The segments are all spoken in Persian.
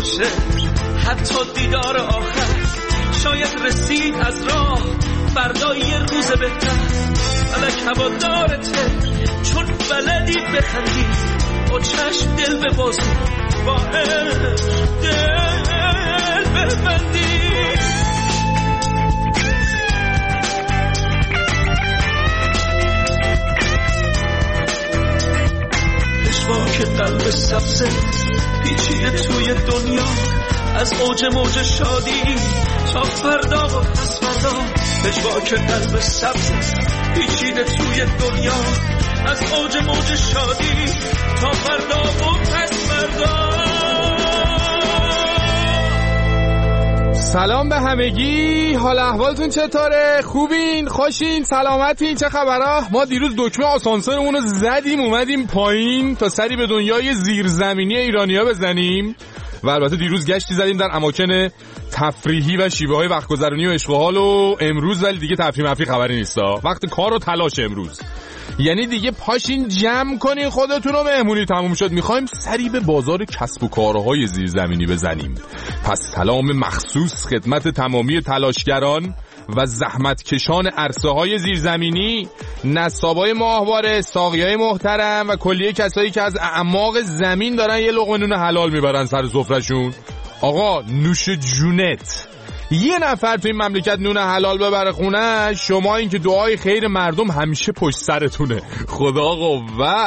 باشه، حتی دیدار آخر شاید رسید از راه، فردا یه روز بهتر. فلک هوادارته چون بلدی بخندی، با چشم دل به بازو، با عشق دل ببندی. پشواک قلب سبزه پیچیده توی دنیا، از اوج موج شادی تا فردا و پس فردا. پشواک قلب سبزه پیچیده توی دنیا، از اوج موج شادی تا فردا و پس فردا. سلام به همگی، حال احوالتون چطوره؟ خوبین؟ خوشین؟ سلامتین؟ چه خبره؟ ما دیروز دکمه آسانسورمون رو زدیم اومدیم پایین تا سری به دنیای زیرزمینی ایرانیا بزنیم و البته دیروز گشتی زدیم در اماکن تفریحی و شیوه های وقت گذرانی و اشغال و امروز ولی دیگه تفریح مفری خبری نیستا. وقت کار و تلاش امروز، یعنی دیگه پاشین جمع کنین خودتون رو، مهمونی تموم شد، میخوایم سری به بازار کسب و کارهای زیرزمینی بزنیم. پس سلام مخصوص خدمت تمامی تلاشگران و زحمتکشان عرصه های زیرزمینی، نصابای ماهواره، ساقیای محترم و کلیه کسایی که از اعماق زمین دارن یه لقمه نون حلال میبرن سر سفرهشون. آقا نوش جونت، یه نفر تو این مملکت نون حلال ببره خونه، شما این که دعای خیر مردم همیشه پشت سرتونه. خدا قوت.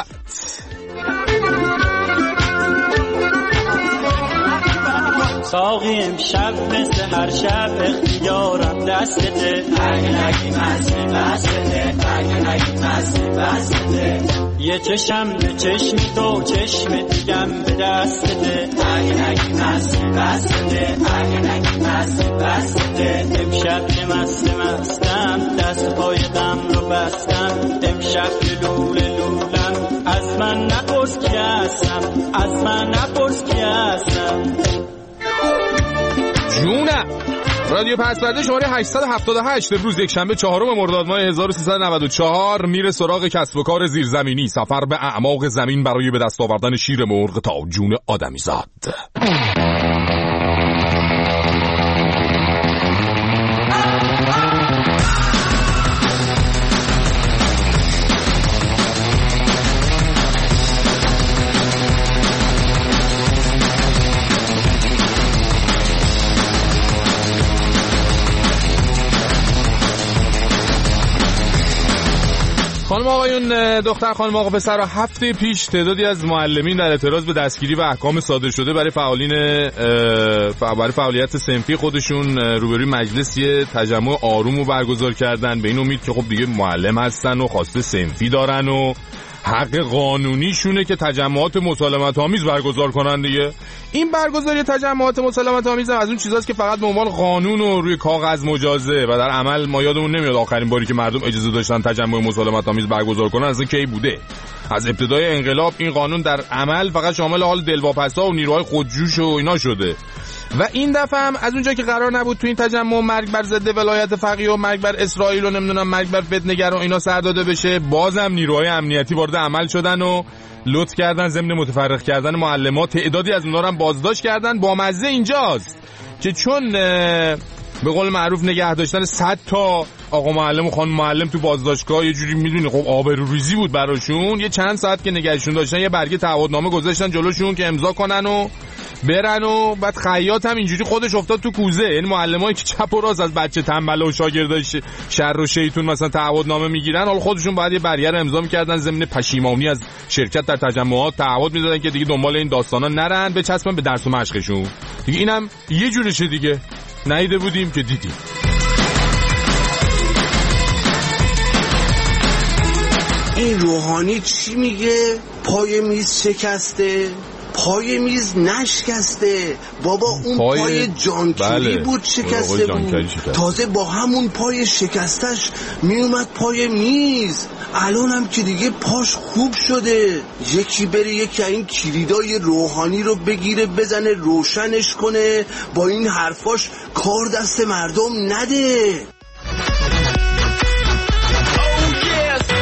ساقی امشب مثل هر شب اختیارم دستته، اگه نگی مستی بستته، اگه نگی مستی بستته. یه چشم به چشمی تو، چشم دیگم به دستته، اگه نگی مستی بستته، اگه نگی مستی بستته. امشب که مستم دست پای غم رو بستم، امشب که لولم از من نپرس کی هستم، از من نپرس کی هستم. جونم رادیو پسورده شماره 878 امروز یک شنبه 4 مرداد ماه 1394 میره سراغ کسب و کار زیرزمینی، سفر به اعماق زمین برای به دست آوردن شیر مرغ تا جون آدمیزاد. خانم آقایون، دختر خانم آقا پسر، هفته پیش تعدادی از معلمین در اعتراض به دستگیری و احکام صادر شده برای فعالیت صنفی خودشون روبروی مجلس یه تجمع آروم رو برگزار کردن، به این امید که خب دیگه معلم هستن و خواسته صنفی دارن و حق قانونیشونه که تجمعات مسالمت آمیز برگزار کنن دیگه. این برگزاری تجمعات مسالمت آمیز از اون چیزاست که فقط به عنوان قانون و روی کاغذ مجازه و در عمل ما یادمون نمیاد آخرین باری که مردم اجازه داشتن تجمع مسالمت آمیز برگزار کنن از کی بوده. از ابتدای انقلاب این قانون در عمل فقط شامل حال دلواپسا و نیروهای خودجوش و اینا شده و این دفعه هم از اونجا که قرار نبود تو این تجمع مرگ بر ضد ولایت فقیه و مرگ بر اسرائیل و نمیدونم مرگ بر فتنه‌گر و اینا سر داده بشه، بازم نیروهای امنیتی وارد عمل شدن و لطف کردن ضمن متفرق کردن معلمات تعدادی از اونها رو هم بازداشت کردن. با مزه اینجاست که چون به قول معروف نگه داشتن 100 تا آقا معلم و خانم معلم تو بازداشتگاه یه جوری میدونی خب آبروریزی بود براشون، یه چند ساعت که نگهشون داشتن یه برگه تعهدنامه گذاشتن جلوشون که امضا کنن و برن و بعد خیاط هم اینجوری خودش افتاد تو کوزه. یعنی معلمایی که چپ و راست از بچه تنبل و شاگردای شر و شیطون مثلا تعهدنامه میگیرن، حالا خودشون بعد یه برگه رو امضا میکردن ضمن پشیمانی از شرکت در تجمعات، تعهد میدادن که دیگه دنبال این داستانا نرن، بچسبن به درس و مشقشون دیگه. اینم یه جورشه دیگه، ندیده بودیم که دیدیم. این روحانی چی میگه؟ پای میز شکسته، پای میز نشکسته بابا، اون پای جانکیری بود شکسته بود، تازه با همون پای شکستش میومد پای میز. الان هم که دیگه پاش خوب شده، یکی بره یکی این کلیدای روحانی رو بگیره بزنه روشنش کنه، با این حرفاش کار دست مردم نده.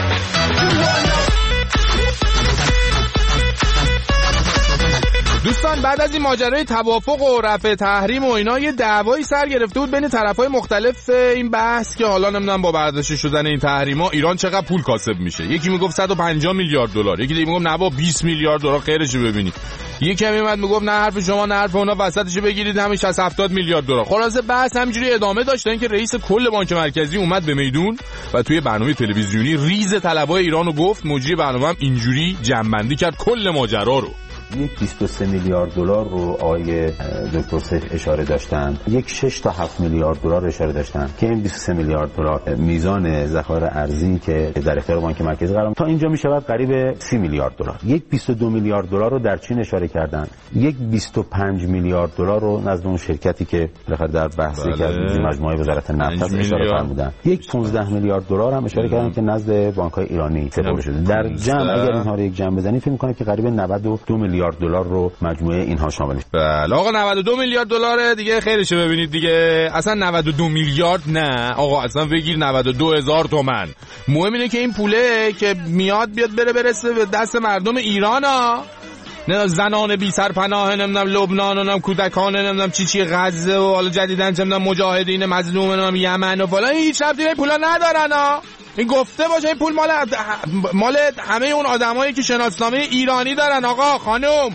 دوستان اصلا بعد از این ماجرای توافق و رفع تحریم و اینا یه دعوایی سر گرفته بود بین طرفای مختلف این بحث که حالا نمیدونم با برداشت شدن این تحریما ایران چقدر پول کاسب میشه. یکی میگفت 150 میلیارد دلار، یکی دیگه میگفت نه با 20 میلیارد دلار خیرشو ببینید. یکی میومد میگفت نه حرف شما نه حرف اونا، وسطشو بگیرید همین 60-70 میلیارد دلار. خلاصه بحث همینجوری ادامه داشت اینکه رئیس کل بانک مرکزی اومد به میدون و توی برنامه تلویزیونی ریز طلبای ایرانو گفت. مجری برنامه هم اینجوری جمع‌بندی کرد کل ماجرا رو. یک 23 میلیارد دلار رو آقای دکتر سیف اشاره داشتن، یک 6 تا 7 میلیارد دلار اشاره داشتن که این 23 میلیارد دلار میزان ذخایر ارزی که در اختیار بانک مرکزی قرار تا اینجا میشود قریب 30 میلیارد دلار. یک 22 میلیارد دلار رو در چین اشاره کردن، یک 25 میلیارد دلار رو نزد اون شرکتی که بالاخره در بحثی که از مجموعه وزارت نفت اشاره فرمودن، یک 15 میلیارد دلار هم اشاره کردن که نزد بانک‌های ایرانی سپرده شده. در جمع اگر اینها رو یک جمع بزنید فکر می‌کنم که قریب 92 میلیارد دلار رو مجموعه اینها شامل میشه. بله آقا 92 میلیارد دلار دیگه خیرشو ببینید دیگه. اصلا 92 میلیارد نه آقا، اصلا بگیر 92,000 تومان. مهم اینه که این پوله که میاد بیاد برسه به دست مردم ایران ها، نه زنان بی سرپناه، نمیدونم لبنان، نمیدونم کودکان، نمیدونم چی غزه و حالا جدیدن نمیدونم مجاهدین مظلوم، نمیدونم یمن و فلان. هیچ ربطی به پولا ندارن ها. این گفته باشه این پول مال همه اون آدمایی که شناسنامه ایرانی دارن آقا خانم.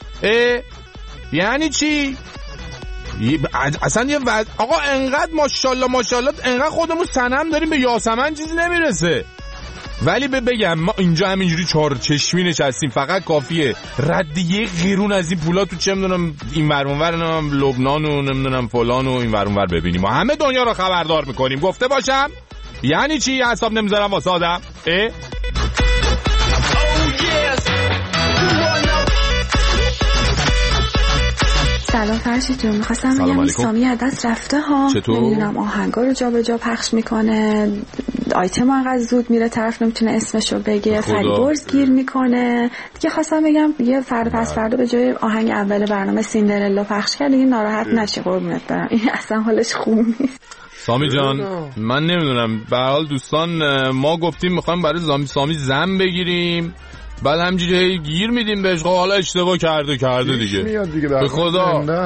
یعنی چی؟ اصلا یه آقا انقدر ماشاءالله انقدر خودمون صنم داریم به یاسمن چیزی نمیرسه. ولی بگم ما اینجا همینجوری چارچشمی نشستیم، فقط کافیه رد یه قیرون از این پولا تو چه میدونم این ور اون ور لبنان و نمیدونم فلان و این ور اون ور ببینیم و همه دنیا رو خبردار میکنیم. گفته باشم یعنی چی؟ حساب نمیذارم واسه آدم. سلام فرشید جون، میخواستم بگم این سامی از دست رفته ها. نمیدونم آهنگا رو جا به جا پخش میکنه، آیتم انقدر زود میره طرف نمیتونه اسمشو بگه، فریبرز گیر میکنه دیگه. خواستم بگم یه فردا پس فردا به جای آهنگ اول برنامه سیندرلا پخش کرد دیگه ناراحت نشی قربونت برم، این اصلا حالش خوب نیست. سامی جان من نمیدونم، به هر حال دوستان ما گفتیم میخوایم برای سامی زن بگیریم، بعد همینجوری گیر میدیم بهش. حالا اشتباه کرده دیگه به خدا.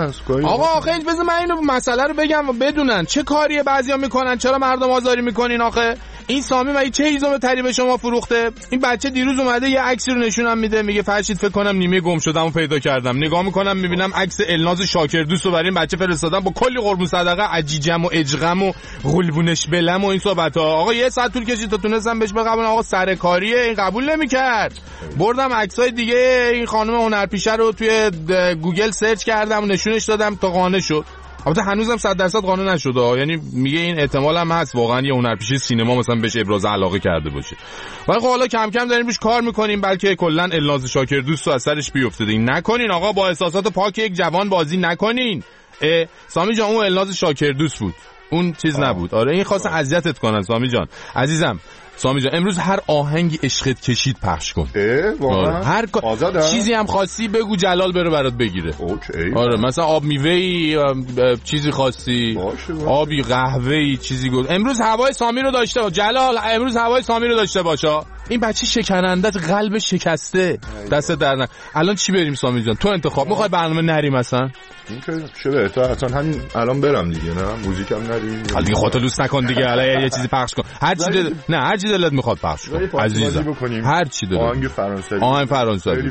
آقا آخه بذار من اینو مسئله رو بگم و بدونن چه کاریه بعضیا میکنن، چرا مردم آزاری میکنین آخه. این سامی مگه چه هیزم تری به شما فروخته؟ این بچه دیروز اومده یه عکسی رو نشونم میده، میگه فرشید فکر کنم نیمه گم شدمو پیدا کردم. نگاه میکنم میبینم عکس الناز شاکردوست رو برای این بچه فرستادم با کلی قربون صدقه عجیجم و اجغم و غلبونش بلم و این صحبت‌ها. آقا یه ساعت طول کشید تا تونستم بهش بگم آقا سرکاریه، این قبول نمیکرد. بردم عکسای دیگه این خانم هنرپیشه رو توی گوگل سرچ کردم و نشونش دادم تا قانع شد. البته هنوزم 100% قانع نشده، یعنی میگه این احتمال هم هست واقعا یه هنرپیشه سینما مثلا بهش ابراز علاقه کرده باشه. ولی خب حالا کم کم داریم روش کار میکنیم، بلکه کلا الناز شاکردوست رو از سرش بیافتاده. این نکنین آقا، با احساسات پاک یک جوان بازی نکنین. سامی جان اون الناز شاکردوست بود، اون چیز نبود. آره این خواستن اذیتت کنن سامی جان. عزیزم سامی جان امروز هر آهنگی عشقت کشید پخش کن. واقعا هر چیزی هم خواستی بگو جلال بره برات بگیره. اوکی. آره مثلا آب میوه‌ای چیزی خواستی، آبی قهوه‌ای چیزی گفت. امروز هوای سامی رو داشته باش جلال، امروز هوای سامی رو داشته باشه. این بچه شکننده قلب شکسته، دست در الان چی بریم سامی جان؟ تو انتخاب میخوای برنامه نریم مثلا؟ این چه بهتر اصلا همین الان برم دیگه. نه موزیکم نریم دیگه، خودت لوس نکن دیگه. الان یه چیزی پخش کن، هر چی هر چی دلت میخواد پخش کن عزیزم، هر چی دلت. آهنگ فرانسوی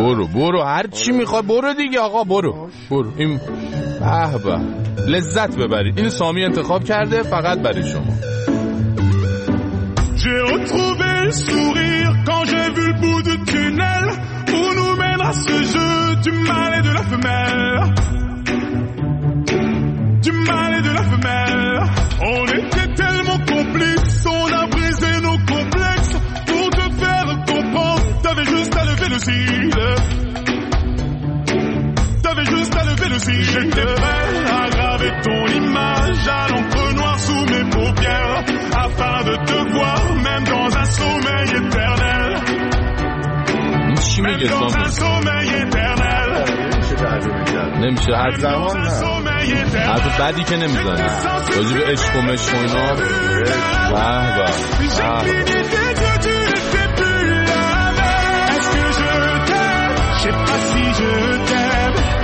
برو هر چی میخواد برو دیگه آقا، برو این به لذت ببرید. این سامی انتخاب کرده فقط برای شما. J'ai retrouvé le sourire quand j'ai vu le bout du tunnel où nous mènera ce jeu du mal et de la femelle. Du mal et de la femelle. On était tellement complices, on a brisé nos complexes pour te faire comprendre. T'avais juste à lever le cil. T'avais juste à lever le cil. J'étais prêt à graver ton image à l'encre noire sous mes paupières afin de te voir même dans un sommeil éternel. Même dans un sommeil éternel. نمیشه حرف بعدی که نمیزنه راجب عشق و مشق و اینا. Est-ce que je t'aime? Je sais pas si je t'aime.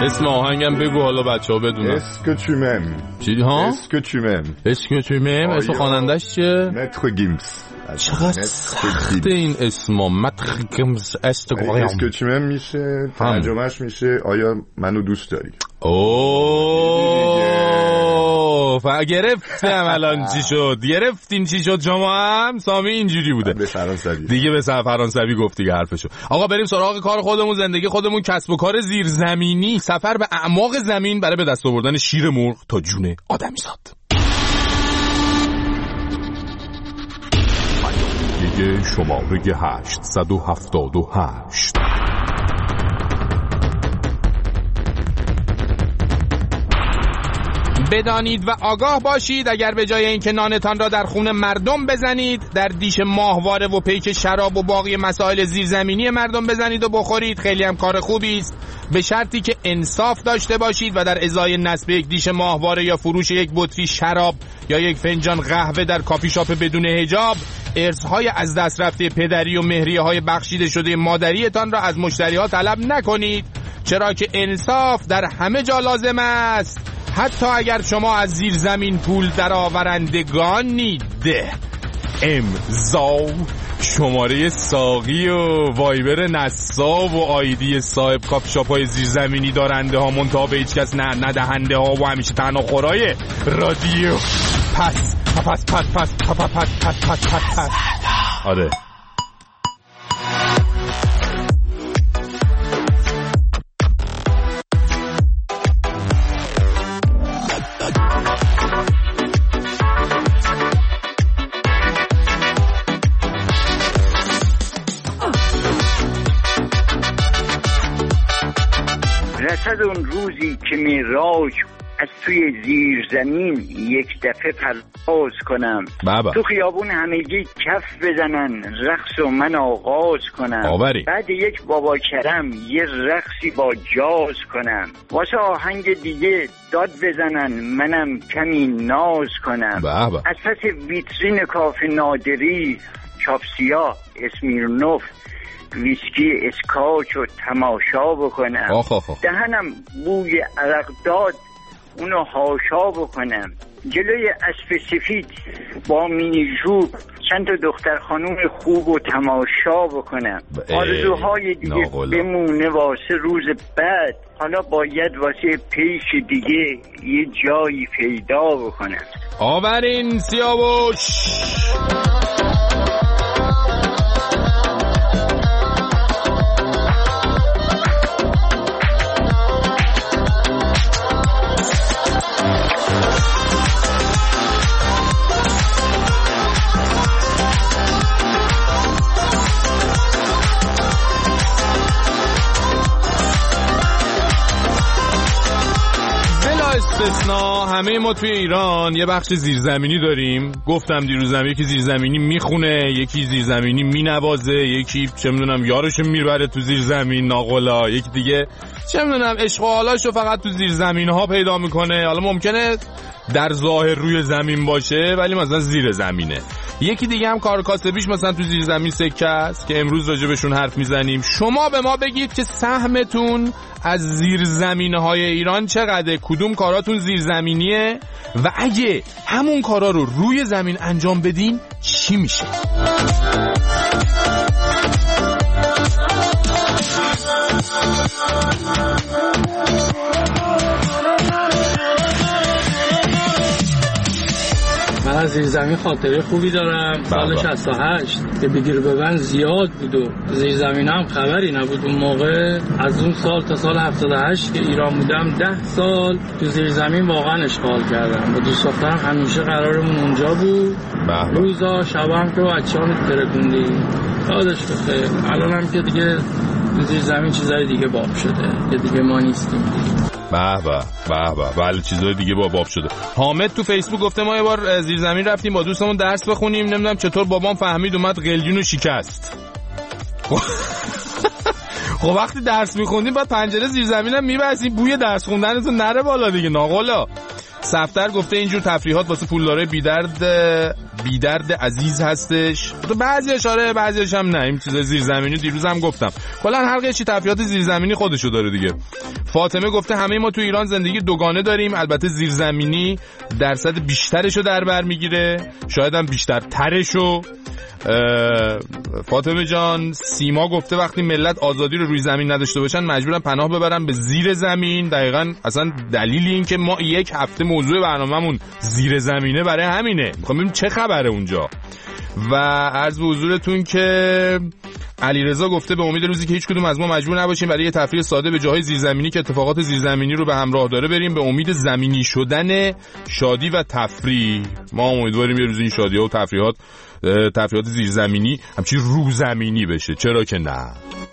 اسم آهنگم بگو حالا بچه‌ها بدونن. اسکوچومم. چی ها؟ اسکوچومم. اسم خواننده‌اش چیه؟ متر گیمز. چقدر سخته این اسما. متر گیمز استگرام. اسکوچومم میشه ترجمهش میشه آیا منو دوست داری؟ گرفتم الان چی شد. گرفتین چی شد شما هم؟ سامی اینجوری بوده به فرانسوی دیگه، به فرانسوی گفت دیگه حرفشو. آقا بریم سراغ کار خودمون، زندگی خودمون، کسب و کار زیرزمینی، سفر به اعماق زمین برای به دست آوردن شیر مرغ تا جون آدمیزاد. دیگه شماره 878. بدانید و آگاه باشید اگر به جای اینکه نانتان را در خون مردم بزنید، در دیش ماهواره و پیک شراب و باقی مسائل زیرزمینی مردم بزنید و بخورید، خیلی هم کار خوبی است، به شرطی که انصاف داشته باشید و در ازای نصب یک دیش ماهواره یا فروش یک بطری شراب یا یک فنجان قهوه در کافی شاپ بدون حجاب ارث‌های از دست رفته پدری و مهریه‌های بخشیده شده مادریتان را از مشتری‌ها طلب نکنید، چرا که انصاف در همه جا لازم است، حتی اگر شما از زیر زمین پول درآورندگانید. امضا شماره ساقی و وایبر نصاب و آیدی صاحب کاپ شاپ‌های زیرزمینی دارنده ها، منتها به هیچ کس ندهنده ها و همیشه تنها خورای رادیو پس. آره رسد اون روزی که میراج از توی زیر زمین یک دفعه پرواز کنم، بابا. تو خیابون همگی کف بزنن، رقص و من آغاز کنم، آوری. بعد یک بابا کرم یه رقصی با جاز کنم، واسه آهنگ دیگه داد بزنن منم کمی ناز کنم، بابا. از پس ویترین کافه نادری چاپسیا اسمیرنوف ویسکی اسکاچ و تماشا بکنم، دهنم بوی عرق داد اونو هاشا بکنم، جلوی اسب سفید با مینی جوب چند تا دختر خانوم خوب و تماشا بکنم، آرزوهای دیگه بمونه واسه روز بعد، حالا باید واسه پیش دیگه یه جایی پیدا بکنم. آورین سیاوش. استثنا همه ما توی ایران یه بخش زیرزمینی داریم. گفتم دیروزم یکی زیرزمینی میخونه، یکی زیرزمینی مینوازه، یکی چه میدونم یارشو میبره تو زیرزمین ناقلا، یکی دیگه چه میدونم عشق و حالاشو فقط تو زیرزمین‌ها پیدا میکنه. حالا ممکنه در ظاهر روی زمین باشه ولی مثلا زیر زمینه. یکی دیگه هم کار کاسبیش مثلا تو زیر زمین سکه است که امروز راجبشون حرف میزنیم. شما به ما بگید که سهمتون از زیر زمینهای ایران چقدره، کدوم کاراتون زیر زمینیه و اگه همون کارا رو روی زمین انجام بدین چی میشه؟ من از زیرزمین خاطره خوبی دارم. سال 68 که بگیر ببند زیاد بود و زیرزمین هم خبری نبود اون موقع. از اون سال تا سال 78 که ایران بودم 10 سال تو زیرزمین واقعا اشغال کردم. با دوست دخترم همیشه قرارمون اونجا بود. روزا شبا هم که بچه‌ها ترکوندیم. یادش بخیر. الان هم که دیگه زیرزمین چیزای دیگه باب شده که دیگه ما نیستیم دیگه. بله چیزای دیگه باب شده. حامد تو فیسبوک گفته ما یه بار زیر زمین رفتیم با دوستمون درس بخونیم، نمیدونم چطور بابام فهمید اومد قلیونو شکست. خب وقتی درس میخوندیم بعد پنجره زیر زمینم میبسیم بوی درس خوندنتون نره بالا دیگه ناقلا. صفتر گفته اینجور تفریحات واسه پولدارای بیدرد عزیز هستش. تو بعضی اشاره بعضیش هم نه. این چیزا زیرزمینی دیروز هم گفتم. کلا هر قشی تفریحات زیرزمینی خودشو داره دیگه. فاطمه گفته همه ما تو ایران زندگی دوگانه داریم، البته زیرزمینی درصد بیشترشو در بر میگیره، شاید هم بیشتر ترشو. فاطمه جان. سیما گفته وقتی ملت آزادی رو روی زمین نداشته باشن مجبورن پناه ببرن به زیر زمین. دقیقاً اصلا دلیل این که ما یک هفته موضوع برنامه‌مون زیر زمینه برای همینه. میخوام ببینیم چه خبره اونجا. و عرض به حضورتون که علیرضا گفته به امید روزی که هیچ کدوم از ما مجبور نباشیم برای یه تفریح ساده به جاهای زیرزمینی که اتفاقات زیرزمینی رو به همراه داره بریم، به امید زمینی شدن شادی و تفریح. ما امیدواریم یه روزی این شادی‌ها و تفریحات زیرزمینی همچین روزمینی بشه، چرا که نه.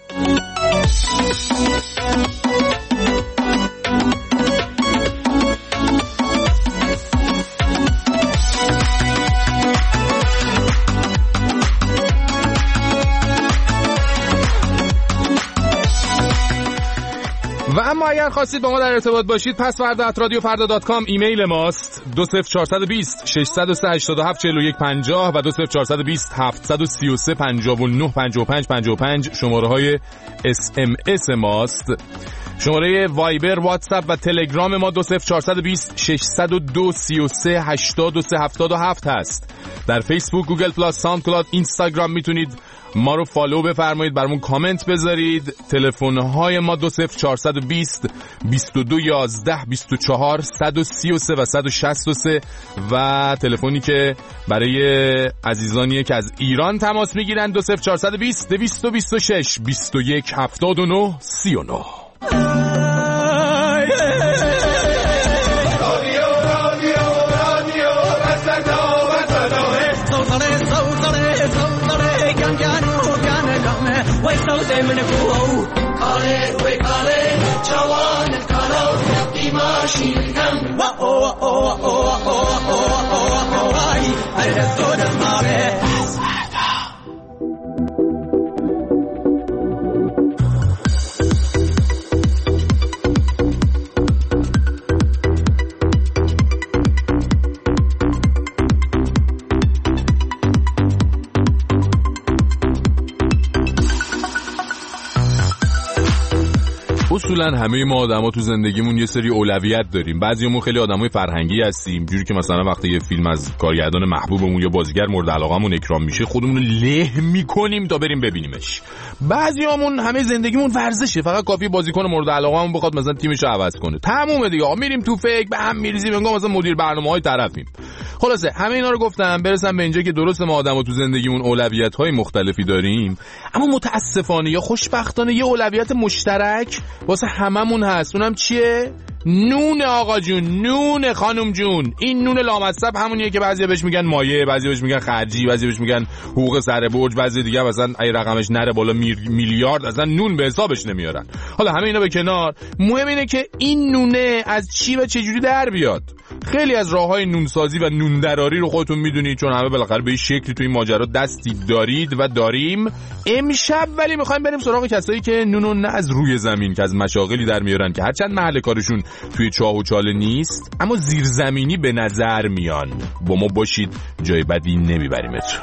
و اما اگر خواستید با ما در ارتباط باشید pasvarda@radiofarda.com ایمیل ماست. 20420 603 87 41 50 و 20420 733 59 55 55 شماره های SMS ماست. شماره وایبر، واتساپ و تلگرام ما 20420 602 33 82 77 هست. در فیسبوک، گوگل پلاس، ساوند کلاود، اینستاگرام میتونید ما رو فالو بفرمایید، برامون کامنت بذارید. تلفن‌های ما 20420 22 11 24 133 و 163 و تلفنی که برای عزیزانیه که از ایران تماس میگیرن 20420 226 21 79 39. اصولا همه ما آدما تو زندگیمون یه سری اولویت داریم. بعضیامون خیلی آدمای فرهنگی هستیم، جوری که مثلا وقتی یه فیلم از کارگردان محبوبمون یا بازیگر مورد علاقمون اکرام میشه خودمون رو له میکنیم تا بریم ببینیمش. بعضیامون همه زندگیمون ورزشه، فقط کافیه بازیکن مورد علاقمون بخواد مثلا تیمش رو عوض کنه، تمومه دیگه. میریم تو فکر به هم میریزیم، انگار مثلا مدیر برنامه‌های طرفیم. خلاصه همه اینا رو گفتم برسم به اینجا که درست ما آدما تو زندگیمون اولویت‌های مختلفی داریم، اما متاسفانه یا خوشبختانه یه اولویت مشترک واسه هممون هست. اونم چیه؟ نون آقا جون، نون خانم جون. این نون لامصب همونیه که بعضیا بهش میگن مایه، بعضیا بهش میگن خرجی، بعضیا بهش میگن حقوق سر برج، بعضی دیگه مثلا ای رقمش نره بالا میلیارد اصلا نون به حسابش نمیارن. حالا همه اینا به کنار، مهم اینه که این نونه از چی و چه جوری در بیاد. خیلی از راههای نونسازی و نوندراری رو خودتون میدونید، چون همه بالاخره به این شکلی تو این ماجرا دستی دارید و داریم. امشب ولی میخوایم بریم سراغ کسایی که نونو نه از روی زمین که از مشاغلی در میارن که هرچند محل کارشون توی چاه و چاله نیست اما زیرزمینی به نظر میان. با ما باشید، جای بدی نمیبریمتون.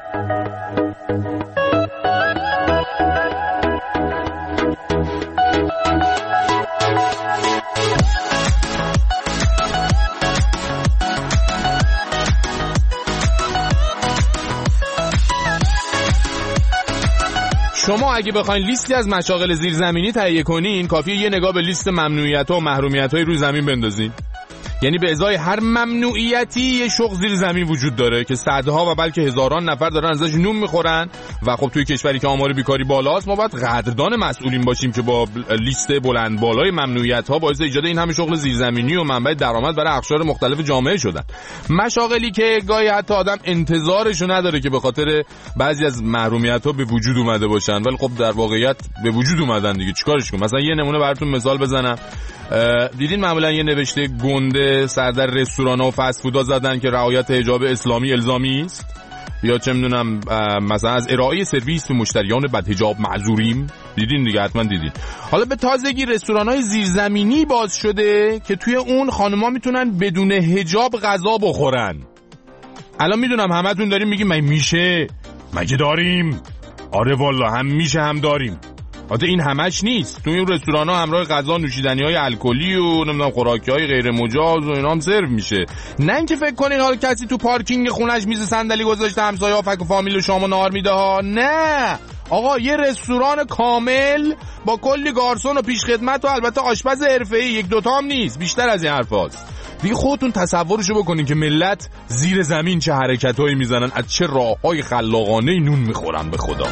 شما اگه بخواین لیستی از مشاغل زیرزمینی تهیه کنین، کافیه یه نگاه به لیست ممنوعیت‌ها و محرومیت‌های روی زمین بندازین. یعنی به ازای هر ممنوعیتی یه شغل زیر زمین وجود داره که صدها و بلکه هزاران نفر دارن ازش نون میخورن و خب توی کشوری که آمار بیکاری بالاست ما باید قدردان مسئولین باشیم که با لیست بلند بالای ممنوعیت‌ها باعث ایجاد این همه شغل زیرزمینی و منبع درآمد برای اقشار مختلف جامعه شدن. مشاغلی که گاهی حتی آدم انتظارشو نداره که به خاطر بعضی از محرومیت‌ها به وجود اومده باشن، ولی خب در واقعیت به وجود اومدن دیگه. چیکارش کنم؟ مثلا یه نمونه براتون مثال بزنم. دیدین معمولا یه نوشته گنده سر در رستوران‌ها و فست فودها زدن که رعایت حجاب اسلامی الزامی است. یا چه میدونم مثلا از ارائه سرویس به مشتریان بدحجاب معذوریم. دیدین دیگه، حتما دیدین. حالا به تازگی رستوران‌های زیرزمینی باز شده که توی اون خانم‌ها میتونن بدون حجاب غذا بخورن. الان میدونم همتون داریم میگیم میشه، مگه داریم؟ آره والا، هم میشه هم داریم. البته این همش نیست. توی این رستوران‌ها همراه غذا نوشیدنی‌های الکلی و نمیدونم خوراکی‌های غیر مجاز و اینا هم سرو میشه. نه اینکه فکر کنین حالا کسی تو پارکینگ خونش میز صندلی گذاشته همسایه‌ها فک و فامیل و شام و نهار میده ها. نه آقا، یه رستوران کامل با کلی گارسون و پیشخدمت و البته آشپز حرفه‌ای، یک دوتا هم نیست، بیشتر از این حرفاست. دیگه خودتون تصورشو بکنین که ملت زیر زمین چه حرکتایی میزنن، از چه راههای خلاقانه نون میخورن به خدا.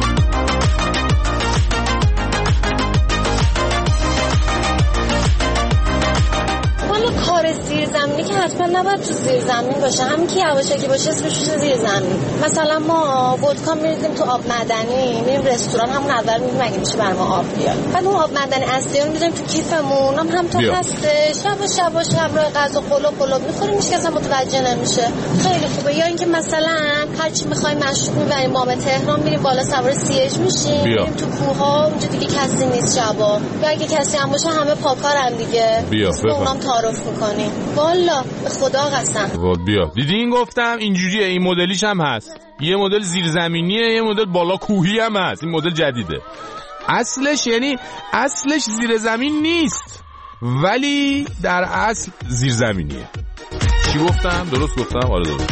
کار زیر زمینی که حتما نباید تو زیر زمین باشه، همین که یواشکی باشه اسمش میشه زیر زمین. مثلا ما ودکا میریزیم تو آب معدنی، میریم رستوران همون اول میگیم مگه میشه برام آب بیاد، بعد اون آب معدنی اصلی رو میذاریم تو کیفمون، هم تو هستش، شباش همراه غذا قلوب میخوریم، هیچ کس متوجه نمیشه. خیلی خوبه. یا اینکه مثلا هر چی می‌خوایم مشروب میبریم ما به تهران، میریم بالا سوار سیج میشیم، میریم تو کوه‌ها، اونجا دیگه کسی نیست شبا، یا اگه کسی هم باشه همه پاکارن دیگه، اونام تعارف میکنیم. والا به خدا قسم. بیا دیدین گفتم اینجوریه. این مدلیش هم هست، یه مدل زیرزمینیه، یه مدل بالا کوهی هم هست. این مدل جدیده. اصلش یعنی اصلش زیر زمین نیست، ولی در اصل زیرزمینیه. چی گفتم؟ درست گفتم؟ آره درست.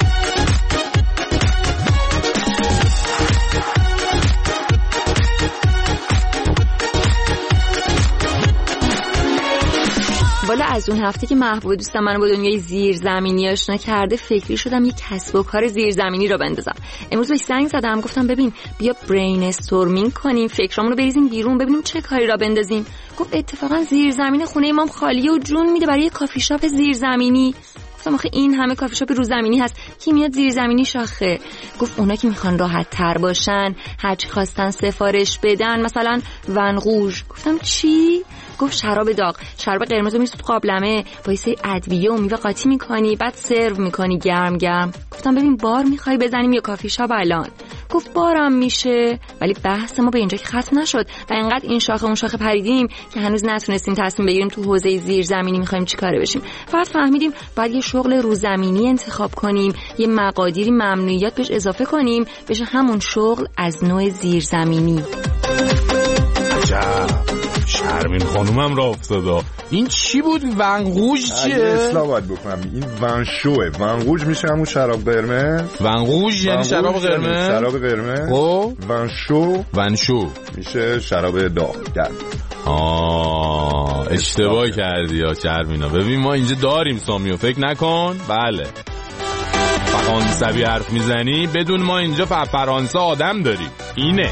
والا از اون هفته که محبوب دوستم منو با دنیای زیرزمینی آشنا کرده، فکری شدم یه کسب و کار زیرزمینی رو بندازم. امروز بهش زنگ زدم، گفتم ببین بیا برین استورمینگ کنیم، فکرامون رو بریزیم بیرون، ببینیم چه کاری را بندازیم. گفت اتفاقا زیرزمین خونه امام خالیه و جون میده برای کافی شاپ زیرزمینی. گفتم آخه این همه کافی شاپ رو زمینی هست، کی میاد زیر زمینی شاخه؟ گفت اونا که میخوان راحت تر باشن، هر چی خواستن سفارش بدن، مثلا ونقوش. گفتم چی؟ گفت شراب داغ، شراب قرمز رو میریزی تو قابلمه با یه سری ادویه و میوه قاطی میکنی، بعد سرو میکنی گرم گرم. گفتم ببین بار میخوای بزنیم یا کافی شاپ الان؟ گفت بارم میشه، ولی بحث ما به اینجا که ختم نشد و انقدر این شاخه اون شاخه پریدیم که هنوز نتونستیم تصمیم بگیریم تو حوزه زیر زمینی میخوایم چیکاره بشیم. فقط فهمیدیم باید یه شغل رو زمینی انتخاب کنیم، یه مقادیری ممنوعیت بهش اضافه کنیم، بشه همون شغل از نوع زیر زمینی. شرمین خانومم را افتاده. این چی بود؟ ونقوش چیه؟ اصلا باید بکنم. این ونشوه. ونقوش میشه همون شراب قرمز. ونقوش یعنی شراب قرمز. شراب قرمز. خب ونشو میشه شراب داغ. اشتباه کردی یا شرمینا. ببین ما اینجا داریم سامیو، فکر نکن. بله فرانسوی حرف میزنی بدون ما اینجا فرانسه آدم داریم. اینه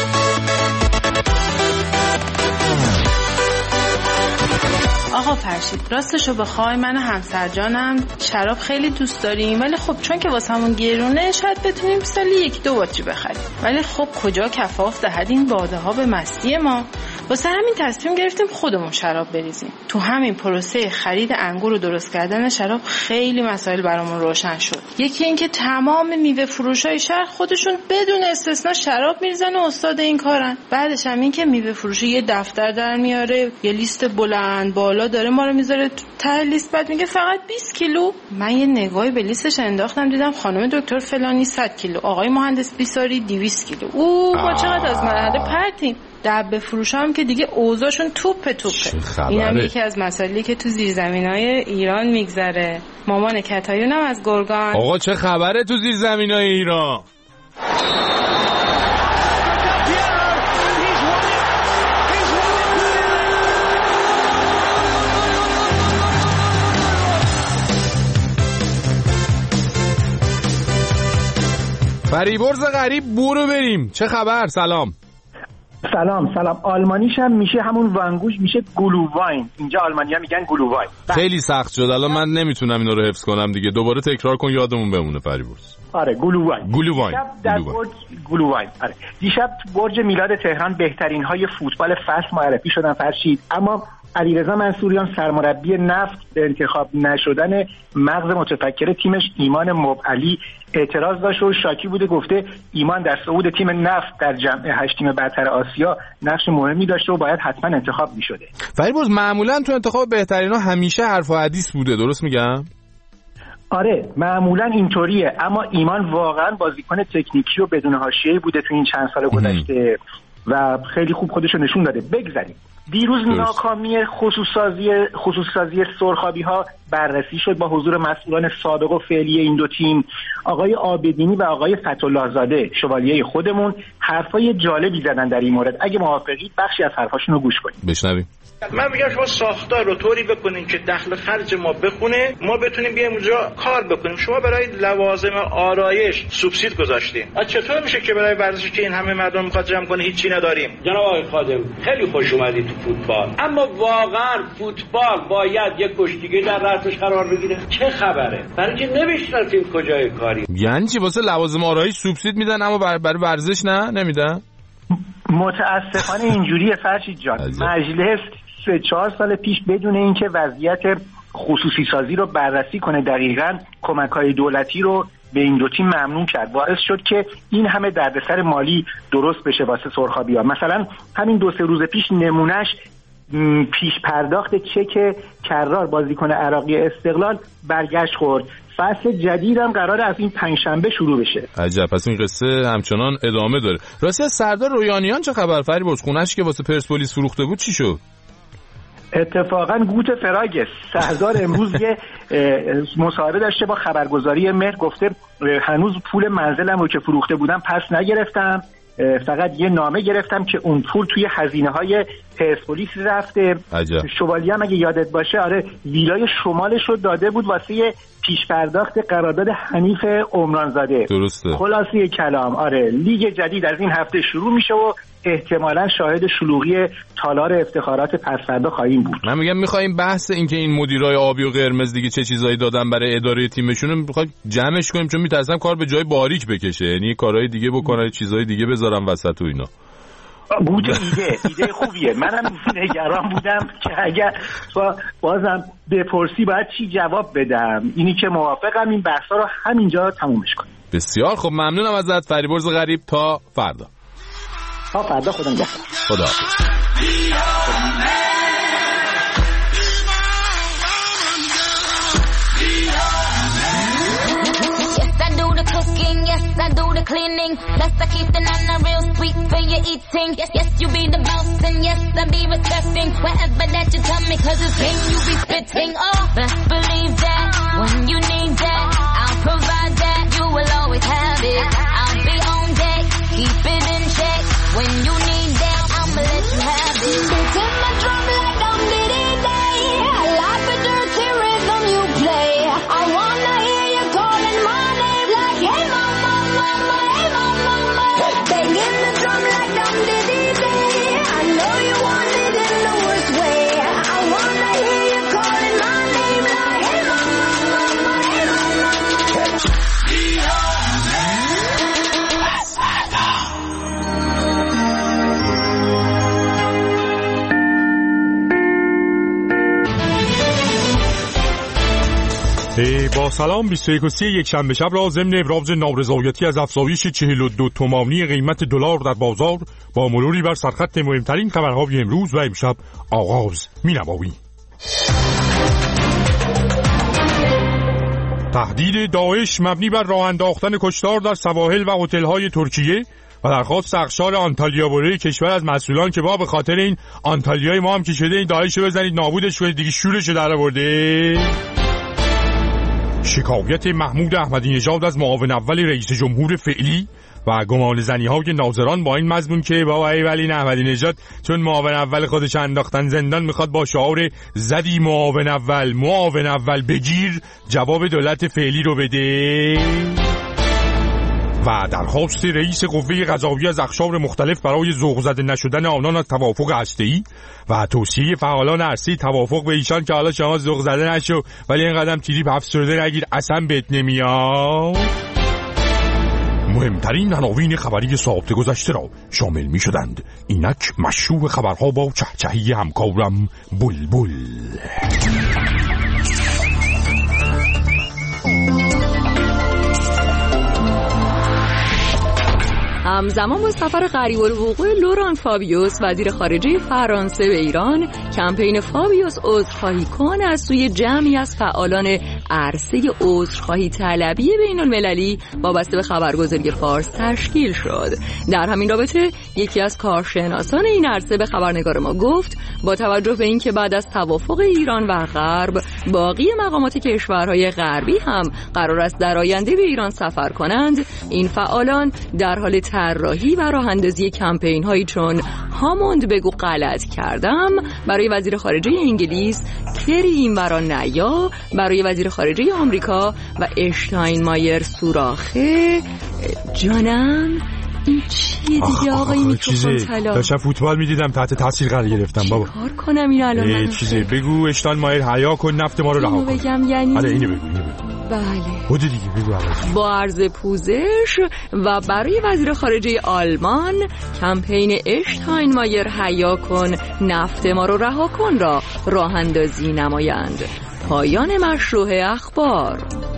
آقا فرشید، راستشو بخوای من و همسر جانم شراب خیلی دوست داریم، ولی خب چون که واسمون گرونه شاید بتونیم سالی 1-2 بطری بخریم، ولی خب کجا کفاف دهد این باده ها به مستی ما. واسه همین تصمیم گرفتیم خودمون شراب بریزیم. تو همین پروسه خرید انگور و درست کردن شراب خیلی مسائل برامون روشن شد. یکی این که تمام میوه فروشای شهر خودشون بدون استثنا شراب میریزن و استاد این کارن. بعدش هم این که میوه فروشی یه دفتر در میاره، یه لیست بلند بالا داره ما رو میذاره تو ته لیست، بعد میگه فقط 20 کیلو. من یه نگاهی به لیستش انداختم، دیدم خانم دکتر فلانی 100 کیلو، آقای مهندس بیساری 200 کیلو. ما چقدر از مرحله پرتیم. دبه فروش هم که دیگه اوضاعشون توپه. اینم یکی از مسائلی که تو زیرزمینای ایران میگذره. مامان کتایون هم از گرگان. آقا چه خبره تو زیرزمینای ایران؟ فریبرز غریب برو بریم. چه خبر؟ سلام. آلمانیش هم میشه همون ونگوش، میشه گلوواین. اینجا آلمانی‌ها میگن گلوواین. خیلی سخت شد الان، من نمیتونم اینو رو حفظ کنم دیگه. دوباره تکرار کن یادمون بمونه فریبرز. آره گلوواین. آره. دیشب تو برج میلاد تهران بهترین های فوتبال فصل معرفی شدن فرشید، اما علیرضا منصوریان سرمربی نفت به انتخاب نشدن مغز متفکر تیمش ایمان مبعلی اعتراض داشت و شاکی بوده، گفته ایمان در صعود تیم نفت در جمع 8 تیم برتر آسیا نقش مهمی داشته و باید حتما انتخاب می‌شده. فریبرز معمولا تو انتخاب بهترینا همیشه حرف و حدیث بوده، درست میگم؟ آره معمولا اینطوریه، اما ایمان واقعا بازیکن تکنیکی و بدون حاشیه‌ای بوده تو این چند سال گذشته و خیلی خوب خودشو نشون داده. بگذاریم دیروز ناکامی خصوصی سرخابی ها بررسی شد با حضور مسئولان سابق و فعلی این دو تیم، آقای عابدینی و آقای فتح‌الله زاده شوالیه خودمون حرفای جالبی زدن در این مورد. اگه موافقید بخشی از حرفاشون رو گوش کنیم. بشنویم. من میگم شما ساختار رو طوری بکنین که دخل خرج ما بخونه، ما بتونیم بیایم اونجا کار بکنیم. شما برای لوازم آرایش سوبسید گذاشتین، چطور میشه که برای ورزشی که این همه مردم میخواد جمع کنه هیچی نداریم؟ جناب آقای خادم خیلی خوش اومدید تو فوتبال، اما واقعا فوتبال باید یک کشتیگه در رأسش قرار بگیره؟ چه خبره؟ برای که نمیشناسیم کجای کاری. یعنی چی واسه لوازم آرایش سوبسید میدن اما برای ورزش نمیدن؟ متاسفانه اینجوریه فرشید جان. مجلس 3-4 سال پیش بدون اینکه وضعیت خصوصی سازی رو بررسی کنه دقیقاً کمک‌های دولتی رو به این دو تیم ممنوع کرد، باعث شد که این همه دردسر مالی درست بشه واسه سرخابی‌ها. مثلا همین 2-3 روز پیش نمونهش پیش پرداخت چک کرار بازیکن عراقی استقلال برگشت خورد. فصل جدید هم قراره از این پنجشنبه شروع بشه. عجب، پس این قصه همچنان ادامه داره. راستی از سردار رویانیان چه خبر فریبرز؟ خونش که واسه پرسپولیس فروخته بود چی شد؟ اتفاقا گوت فراگس سردار امروز یه مصاحبه داشته با خبرگزاری مهر، گفته هنوز پول منزلم رو که فروخته بودم پس نگرفتم، فقط یه نامه گرفتم که اون پول توی هزینه‌های پرسپولیس رفته. شوالیه هم اگه یادت باشه آره ویلای شمالش رو داده بود واسه پیش پرداخت قرارداد حنیف عمرانزاده. درسته. خلاصه کلام آره لیگ جدید از این هفته شروع میشه و احتمالاً شاهد شلوغی تالار افتخارات پس‌فردا خواهیم بود. من میگم می‌خوایم بحث این که این مدیرای آبی و قرمز دیگه چه چیزایی دادن برای اداره تیمشون رو می‌خوام جمعش کنیم، چون می‌ترسم کار به جای باریک بکشه، یعنی کارهای دیگه بکنن، چیزهای دیگه بذارن وسط و اینا. بود ایده خوبیه. منم نگران بودم که اگر بازم بپرسی باید چی جواب بدم. اینی که موافقم این بحثا رو همینجا تمومش کنیم. بسیار خب، ممنونم ازت فریبرز غریب. تا فردا. خدا نگهدار. خدا. Yes, I do the cleaning. Plus I keep the nana real sweet for your eating. Yes, you be the boss and yes, I be respecting whatever that you tell me, cause it's game you be spitting. Oh, best believe that when you need that, I'll provide that. You will always have it. I'll be on deck, keep it in check. When you need that, I'ma let you have it. Beating my drum like I'm Diddy Day. I like the dirty rhythm you play. I wanna hear you calling my name like hey mama, mama, hey mama, mama. Banging the drum like I'm Diddy Day. I know you want it in the worst way. I wanna hear you calling my name like hey mama, mama, hey mama. با سلام. 21 یکشنبه شب را ضمن ابراز نارضایتی از افزایش 42 تومانی قیمت دلار در بازار با مروری بر سرخط مهمترین خبرهای امروز و امشب آغاز می‌نماییم. تهدید داعش مبنی بر راه انداختن کشتار در سواحل و هتل‌های ترکیه و درخواست اقشار آنتالیا بوره کشور از مسئولان که با به خاطر این آنتالیای ما هم که شده این داعش رو بزنید نابودش کنید دیگه شورش در آورده. شکایت محمود احمدی نژاد از معاون اول رئیس جمهور فعلی و گمان زنی‌های ناظران با این مضمون که بابا ولی احمدی نژاد چون معاون اول خودش انداختن زندان میخواد با شعار زدی معاون اول بگیر جواب دولت فعلی رو بده. و درخواست رئیس قوه قضاییه از اقشار مختلف برای ذوق زده نشدن آنان از توافق هسته‌ای و توصیه فعالان هستی توافق به ایشان که حالا شما ذوق زده نشو ولی این قدم تیریپ افسرده نگیر اصلا بهت نمیاد. مهمترین عناوین خبری ساعت گذشته را شامل می شدند. اینک مشروع خبرها با چهچهی همکارم بلبل. همزمان با سفر غریب الوقوع لوران فابیوس وزیر خارجه فرانسه به ایران، کمپین فابیوس عذرخواهی کن از سوی جمعی از فعالان عرصه عذرخواهی طلبی بین المللی وابسته به خبرگزاری فارس تشکیل شد. در همین رابطه یکی از کارشناسان این عرصه به خبرنگار ما گفت با توجه به اینکه بعد از توافق ایران و غرب باقی مقامات کشورهای غربی هم قرار است در آینده به ایران سفر کنند، این فعالان در حال طراحی و راه‌اندازی کمپین‌هایی چون هاموند بگو غلط کردم برای وزیر خارجه انگلیس، کری اینوران نیا برای وزیر خارجه آمریکا و اشتاینمایر سوراخه. جانم این چیه دیگه آقای میکروفون طلا؟ داشتم فوتبال میدیدم تحت تاثیر قرار گرفتم بابا. کار کنم این الان چیزی بگو اشتاینمایر حیا کن نفت ما رو رها کن. بگم یعنی آره اینو بگو. بله خود دیگه بگو با عرض پوزش و برای وزیر خارجه آلمان کمپین اشتاینمایر حیا کن نفت ما رو رها کن را راه اندازی نمایند. پایان مشروع اخبار.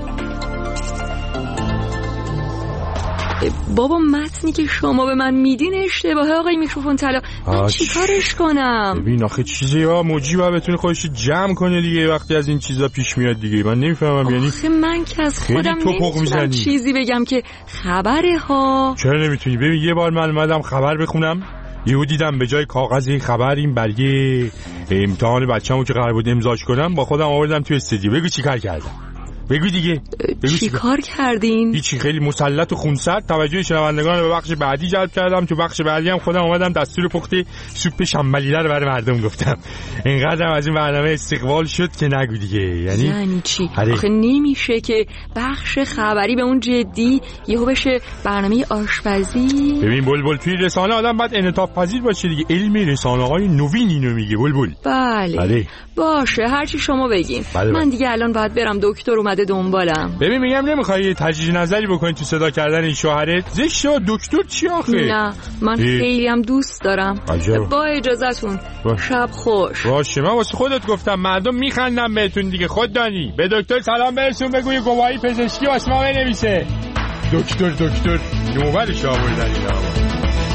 بابا متنی که شما به من میدین اشتباهه آقای میکروفون طلا. من چی کارش کنم؟ ببین آخه چیزی ها موجی باید بتونه خودش جمع کنه دیگه وقتی از این چیزا پیش میاد دیگه. من نمیفهمم یعنی آخه من که از خودم نمیتونم چیزی بگم که خبره ها. چرا نمیتونی؟ ببین یه بار من اومدم خبر بخونم یهو دیدم به جای کاغذ خبر این برگه امتحان بچه‌مو که قرار بود امضاش کنم با خودم آوردم تو استودیو. بگو چیکار کردم؟ بگو دیگه. چی کار کردین؟ هیچی، خیلی مسلط و خونسرد توجه شنوندگان به بخش بعدی جلب کردم. تو بخش بعدی هم خودم اومدم دستور پخت سوپ شنبلیله رو برای مردم گفتم. اینقدر از این برنامه استقبال شد که نگو دیگه. یعنی چی؟ آخه نمیشه که بخش خبری به اون جدی یهو بشه برنامه آشپزی. ببین بلبل توی رسانه آدم باید انعطاف پذیر باشه دیگه. علم رسانه‌های نوین اینو میگه بلبل. بله. باشه هرچی شما بگین. من دیگه الان باید برم دکتر اومده دنبالم. ببین میگم نمیخوای تجدید نظری بکنی تو صدا کردن این شوهرت؟ زشته. دکتر چی آخه؟ نه من خیلی هم دوست دارم. با اجازهتون شب خوش. باشه من واسه خودت گفتم مردم میخندن بهتون دیگه. خود دانی به دکتر سلام برسون بگو یه گواهی پزشکی واسه ما بنویسه. دکتر نوبلش آوردن اینا.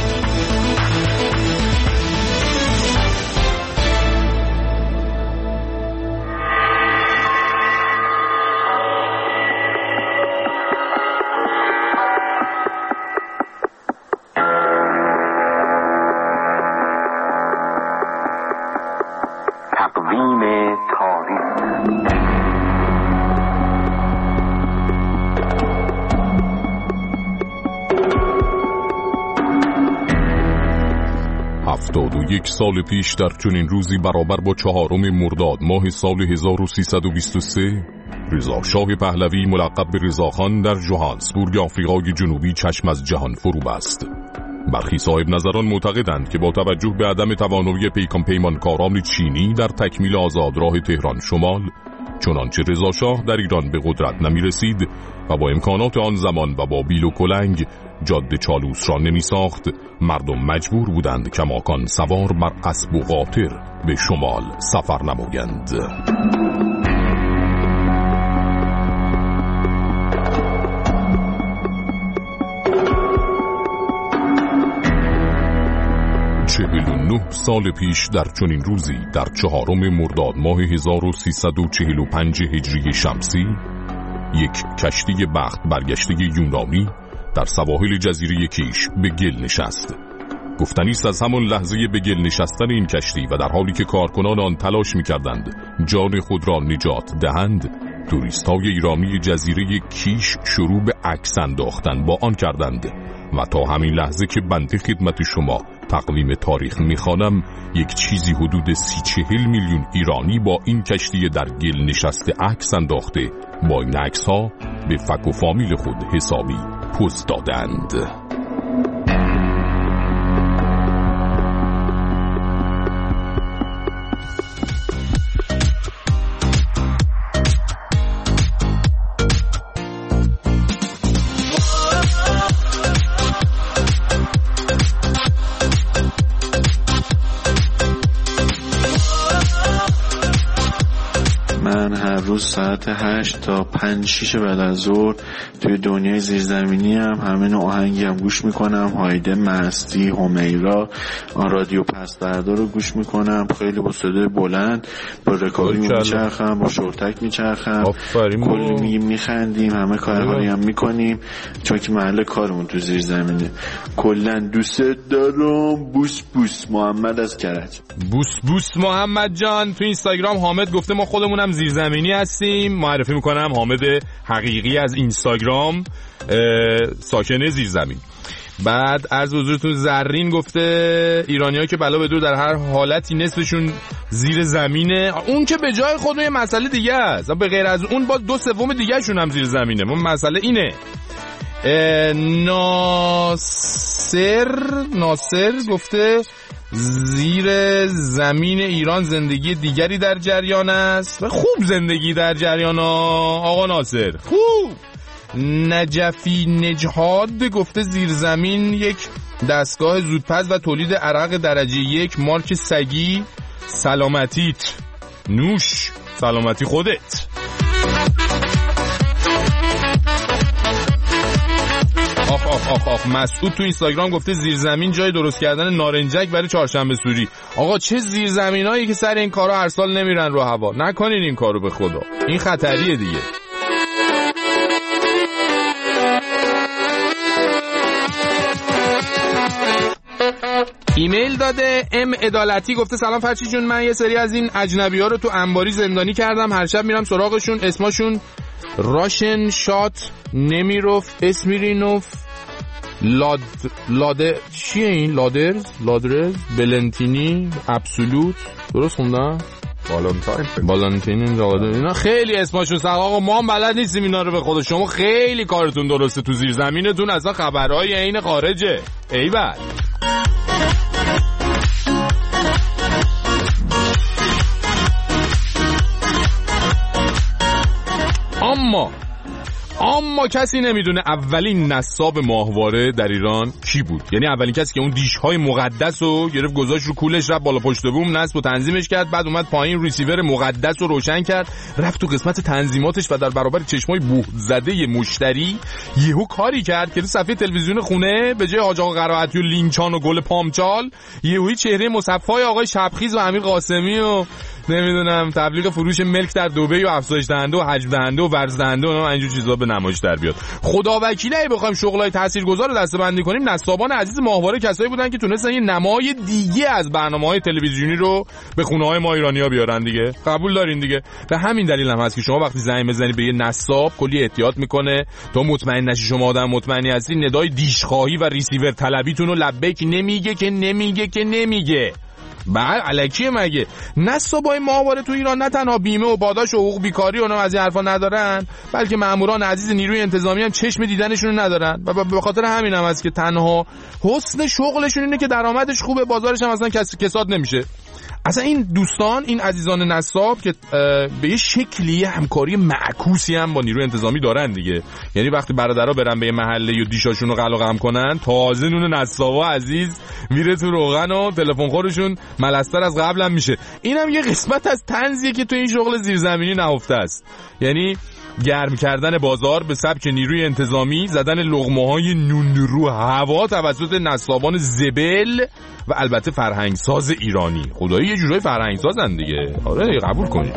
یک سال پیش در چنین روزی برابر با 4 مرداد ماه سال 1323 رضا شاه پهلوی ملقب به رضاخان در جوهانسبورگ آفریقای جنوبی چشم از جهان فرو بست. برخی صاحب نظران معتقدند که با توجه به عدم توانایی پیمانکاران چینی در تکمیل آزادراه تهران شمال چنانچه رضا شاه در ایران به قدرت نمی رسید و با امکانات آن زمان و با بیل و کلنگ جاده چالوس را نمی ساخت، مردم مجبور بودند کماکان سوار بر اسب و قاطر به شمال سفر نمایند. نه سال پیش در چنین روزی در 4 مرداد ماه 1345 هجری شمسی یک کشتی بخت برگشته یونانی در سواحل جزیره کیش به گل نشست. گفتنی است از همان لحظه به گل نشستن این کشتی و در حالی که کارکنان آن تلاش می‌کردند جان خود را نجات دهند، توریست‌های ایرانی جزیره کیش شروع به عکس انداختن با آن کردند و تا همین لحظه که بنده خدمت شما تقویم تاریخ میخوانم یک چیزی حدود 30-40 میلیون ایرانی با این کشتی در گل نشسته عکس انداخته با این عکس ها به فک و فامیل خود حسابی پست دادند. روز ساعت 8 تا 5-6 بعد از ظهر توی دنیای زیرزمینی هم همه نوع آهنگی هم گوش میکنم. هایده، مستی، همیرا، رادیو پس‌دردا رو گوش میکنم. خیلی با صدای بلند با رکابی میچرخم، با شورتک میچرخم، کلی میخندیم، همه کارهایی هم میکنیم چون که محل کارمون تو زیرزمینه. کلا دوست دارم. بوس بوس محمد از کرج. بوس بوس محمد جان. تو اینستاگرام حامد گفته ما خودمونم زیرزمینی هستیم. معرفی میکنم حامد حقیقی از اینستاگرام، ساکن زیرزمین. بعد عرض حضورتون زرین گفته ایرانی‌ها که بلا بدور در هر حالتی نصفشون زیر زمینه. اون که به جای خود یه مسئله دیگه است، به غیر از اون باز 2/3 دیگه شون هم زیر زمینه. من مسئله اینه. ناصر گفته زیر زمین ایران زندگی دیگری در جریان است. خوب زندگی در جریان آقا ناصر، خوب. نجفی نجهاد گفته زیرزمین یک دستگاه زودپز و تولید عرق درجه 1 مارک سگی. سلامتیت نوش، سلامتی خودت. آخ مسعود تو اینستاگرام گفته زیرزمین جای درست کردن نارنجک برای چهارشنبه سوری. آقا چه زیرزمینایی که سر این کارا هر سال نمیرن رو هوا. نکنین این کارو به خدا، این خطریه دیگه. ایمیل داده ام عدالتی گفته سلام فرشید جون، من یه سری از این اجنبی ها رو تو انباری زندانی کردم. هر شب میرم سراغشون. اسمشون راشن شات، نمیروف، اسمیرینوف، چیه این؟ لادرز، بلنتینی، ابسولوت. درست خوندم؟ بالانتین اینا خیلی اسمشون سخت. آقا ما هم بلد نیستیم اینا رو به خود. شما خیلی کارتون درسته تو زیر زمینتون، اصلا خبرهای عین خارجه. ایول. اما کسی نمیدونه اولین نصاب ماهواره در ایران کی بود. یعنی اولین کسی که اون دیش‌های مقدس رو گرفت گذاشت رو کولش، رفت بالا پشت بوم نصب و تنظیمش کرد، بعد اومد پایین ریسیور مقدس رو روشن کرد، رفت تو قسمت تنظیماتش و در برابر چشمای بوه زده مشتری یهو کاری کرد که رو صفحه تلویزیون خونه به جای حاج آقا قرائتی و لینچان و گل پامچال یهویی چهره مصفای آقای شبخیز و امیر قاسمی و نمیدونم تبلیغ فروش ملک در دبی و افزایش دهنده و حجم دهنده و ورز دهنده و اینجور چیزا به نمایش در بیاد. خدا وکیلی بخوایم شغلای تاثیرگذار رو دسته‌بندی کنیم، نصابان عزیز ماهواره کسایی بودن که تونستن یه نمای دیگه از برنامه‌های تلویزیونی رو به خونه‌های ما ایرانی‌ها بیارن دیگه. قبول دارین دیگه. به همین دلیل هم هست که شما وقتی زنگ بزنی به یه نصاب کلی احتیاط میکنه تا مطمئن نشی شما آدم مطمئنی هستی، ندای دیشخواهی و ریسیور طلبیتون رو لبیک نمیگه. بعد الکیه مگه؟ نصابای ماهواره تو ایران نه تنها بیمه و پاداش و حقوق بیکاری و از این حرفا ندارن، بلکه ماموران عزیز نیروی انتظامی هم چشم دیدنشون ندارن و به خاطر همین هم هست که تنها حسن شغلشون اینه که درآمدش خوبه، بازارش هم اصلا کساد نمیشه. اصلا این دوستان، این عزیزان نصاب که به یه شکلی همکاری معکوسی هم با نیروی انتظامی دارن دیگه. یعنی وقتی برادرها برن به یه محله و دیشاشون رو قلقم کنن، تازه نون نصابا عزیز میره تو روغن و تلفن خورشون ملستر از قبل هم میشه. اینم یه قسمت از طنزیه که تو این شغل زیرزمینی نهفته است. یعنی گرم کردن بازار به سبک نیروی انتظامی، زدن لقمه‌های نون رو هوا توسط نصابان زبل و البته فرهنگساز ایرانی. خدایی یه جورای فرهنگسازن دیگه. آره قبول کنید.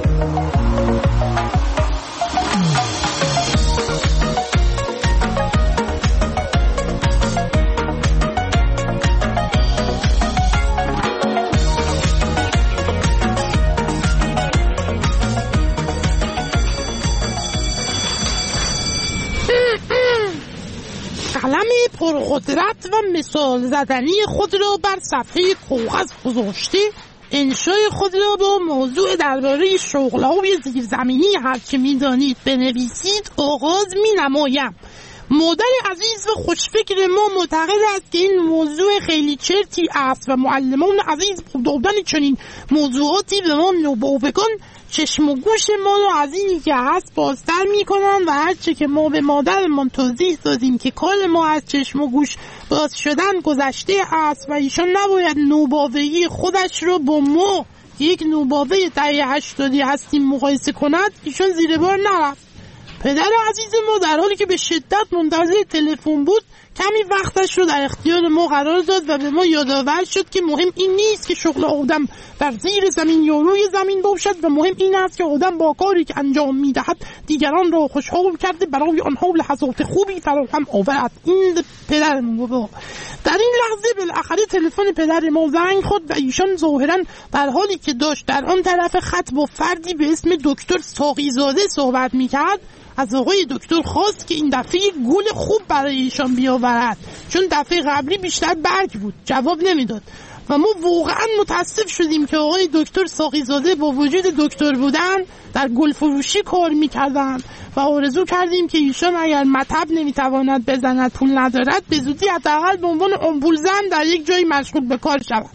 قلم پرقدرت و مثال زدنی خود را بر صفحه کاغذ گذاشته، انشای خود را با موضوع درباره شغل‌های زیرزمینی هر که می‌دانید بنویسید آغاز می‌نمایم. مادر عزیز و خوشفکر ما معتقد است که این موضوع خیلی چرتی است و معلمان عزیز با دادن چنین موضوعاتی به ما نوباوگان چشم و گوش ما رو از اینی که هست بازتر میکنن و هرچه که ما به مادرمان توضیح دادیم که کار ما از چشم و گوش باز شدن گذشته است و ایشان نباید نوباوگی خودش رو با ما یک نوباوه دهه 80 هستیم مقایسه کند ایشان زیر بار نرفت. پدر عزیز ما در حالی که به شدت منتظر تلفن بود کمی وقتش رو در اختیار ما قرار داد و به ما یادآور شد که مهم این نیست که شغل آدم در زیر زمین یا روی زمین باشد و مهم این است که آدم با کاری که انجام میدهد دیگران را خوشحال کرده برای آنها لحظات خوبی فراهم آورد. این پدرمون بود. در این لحظه بالاخره تلفن پدر ما زنگ خورد و ایشان ظاهرا در حالی که داشت در آن طرف خط با فردی به اسم دکتر ساقی‌زاده صحبت میکرد از آقای دکتر خواست که این دفعه گل خوب برای ایشان بیاورد، چون دفعه قبلی بیشتر برگ بود. جواب نمیداد و ما واقعا متاسف شدیم که آقای دکتر ساقی‌زاده با وجود دکتر بودن در گل فروشی کار میکردن و آرزو کردیم که ایشان اگر مطب نمیتواند بزند، پول ندارد، به زودی حداقل به عنوان آمپول زن در یک جایی مشغول به کار شود.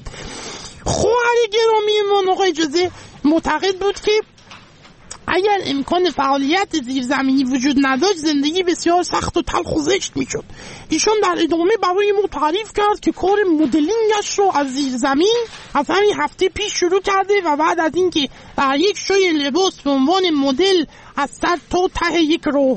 خواهر گرامی ما آقای اجازه معتقد بود که اگر امکان فعالیت زیرزمینی وجود نداشت زندگی بسیار سخت و تلخ و زشت میشد. ایشان در ادامه برای ما تعریف کرد که کار مدلینگش رو از زیرزمین از همین هفته پیش شروع کرده و بعد از اینکه در یک شوی لباس به عنوان مدل از سر تا ته یک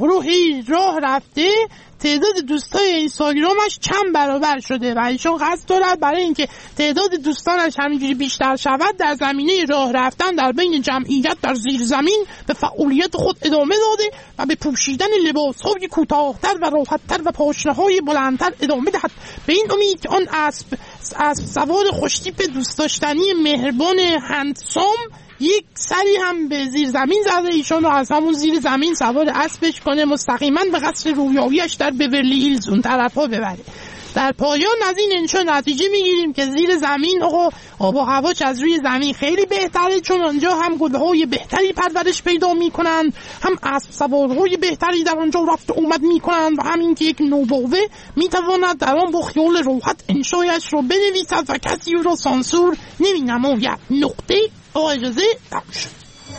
راه رفته تعداد دوستای اینستاگرامش چند برابر شده و ایشان قصد دارد برای اینکه تعداد دوستانش همینجوری بیشتر شود در زمینه راه رفتن در بین جمعیت در زیر زمین به فعالیت خود ادامه داده و به پوشیدن لباس‌های کوتاه‌تر و راحت‌تر و پاشنه‌های بلندتر ادامه دهد. به این امید که آن اسب سوار خوشتیپ دوست داشتنی مهربان هندسام یک سری هم به زیر زمین زده ایشان رو از همون زیر زمین سوار اسبش کنه مستقیما به قصر رویاییش در بیورلی هیلز اون طرفا ببره. در پایان از این انشا نتیجه میگیریم که زیر زمین آب و هواش از روی زمین خیلی بهتره، چون آنجا هم گلهای بهتری پرورش پیدا میکنند، هم اسب سوارهای بهتری در آنجا رفت اومد میکنند و همین که یک نوباوه میتواند در آن با خیال راحت انشایش رو بنویسد و کسی او را سانسور نمینماید. نقطه. آقا اجازه دمشد.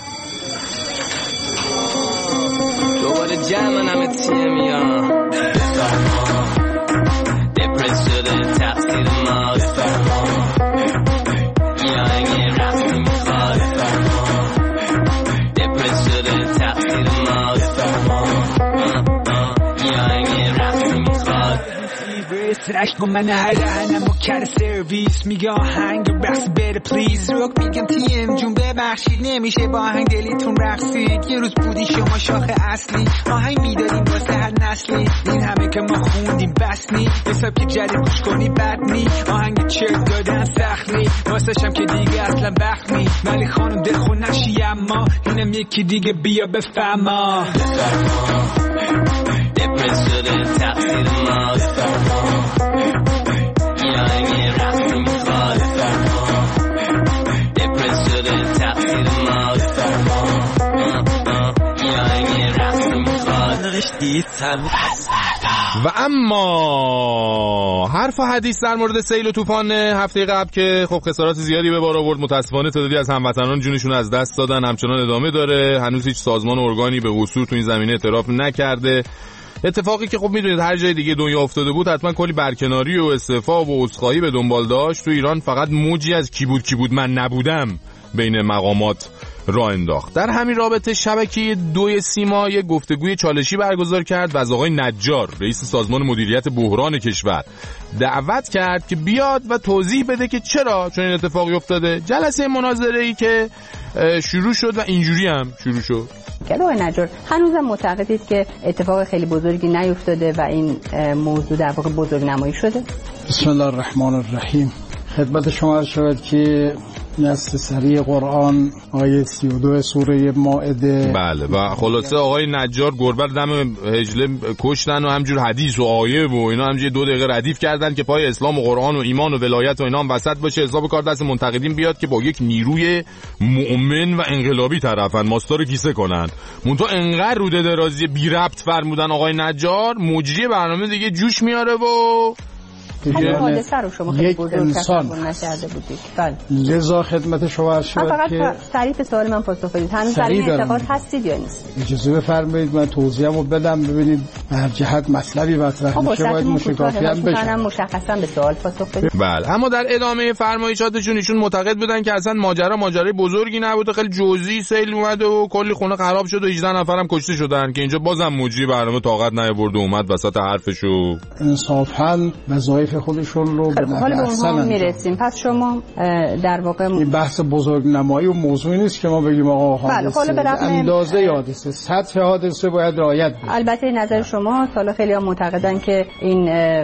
دوباره جمع همه تیه میان دپرس شده تقصیر ماست یا این رفتی میخواد دپرس شده تقصیر ماست یا این رفتی میخواد سرش کن من هرهنم و کر سرویس میگه آهنگ رقص بره پلیز روک میگم تیم جون ببخشید نمیشه با آهنگ دلیتون رقصید یه روز بودی شما شاخه اصلی آهنگ میدادیم واسه هر نسلی این همه که ما خوندیم بس نی حساب که جدید گوش کنی بد نی آهنگ چرک دادن سخلی واسه شم که دیگه اصلا بخت نی ولی خانم دلخون نشی اما اینم یکی دیگه بیا بفهما دپرس شده تقصیر ماست یا این رفتی میخواد دپرس شده تقصیر ماست یا این رفتی میخواد و اما حرف و حدیث در مورد سیل و طوفان هفته قبل که خب خسارات زیادی به بار آورد، متاسفانه تعدادی از هموطنان جونشون از دست دادن، همچنان ادامه داره. هنوز هیچ سازمان و ارگانی به وصول تو این زمینه اعتراف نکرده. اتفاقی که خب میدونید هر جای دیگه دنیا افتاده بود حتما کلی برکناری و استعفا و عذرخواهی به دنبال داشت. تو ایران فقط موجی از کی بود من نبودم بین مقامات راه انداخت. در همین رابطه شبکه 2 سیما یک گفتگوی چالشی برگزار کرد و از آقای نجار رئیس سازمان مدیریت بحران کشور دعوت کرد که بیاد و توضیح بده که چرا چون این اتفاقی افتاده. جلسه مناظره‌ای که شروع شد و اینجوری هم شروع شد. آقای نجار هنوزم معتقدید که اتفاق خیلی بزرگی نیفتاده و این موضوع در واقع بزرگ نمایی شده؟ بسم الله الرحمن الرحیم. خدمت شما عرض شود که نص سری قرآن آیه 32 سوره مائده. بله و خلاصه آقای نجار گربه دم هجله کشتن و همجور حدیث و آیه و اینا همجوری 2 دقیقه ردیف کردن که پای اسلام و قرآن و ایمان و ولایت و اینا هم وسط باشه. حساب کار دست منتقدین بیاد که با یک نیروی مؤمن و انقلابی طرفن ماستا رو کیسه کنن. منتها انقدر روده درازی بی ربط فرمودن آقای نجار مجری برنامه دیگه جوش میاره و این حادثه رو شما خیلی بزرگ تصور نکرده بودید. بله. لذا خدمت شما عرض شود که سریع به سوال من پاسخ بدید. هنوز در این اعتقاد هستید یا نیست؟ اجازه بفرمایید من توضیحمو بدم ببینید هر جهت مطلبی مطرح میشه باید مشکافی هم بشه. مشخصا به سوال پاسخ بدید. بله، اما در ادامه فرمایشاتشون ایشون معتقد بودن که اصلا ماجرای بزرگی نبوده، خیلی جزئی سیل اومده و کلی خونه خراب شد و 18 نفرم کشته شدن که اینجا بازم مجری برنامه طاقت نیاورد و اومد وسط حرفشو. انصافاً وظایف خودشون رو به حال به اونها میرسیم. پس شما در واقع این بحث بزرگنمایی و موضوعی نیست که ما بگیم آقا حادثه اندازه حادثه سطح حادثه باید رعایت بشه. البته نظر شما حالا خیلی ها معتقدن که این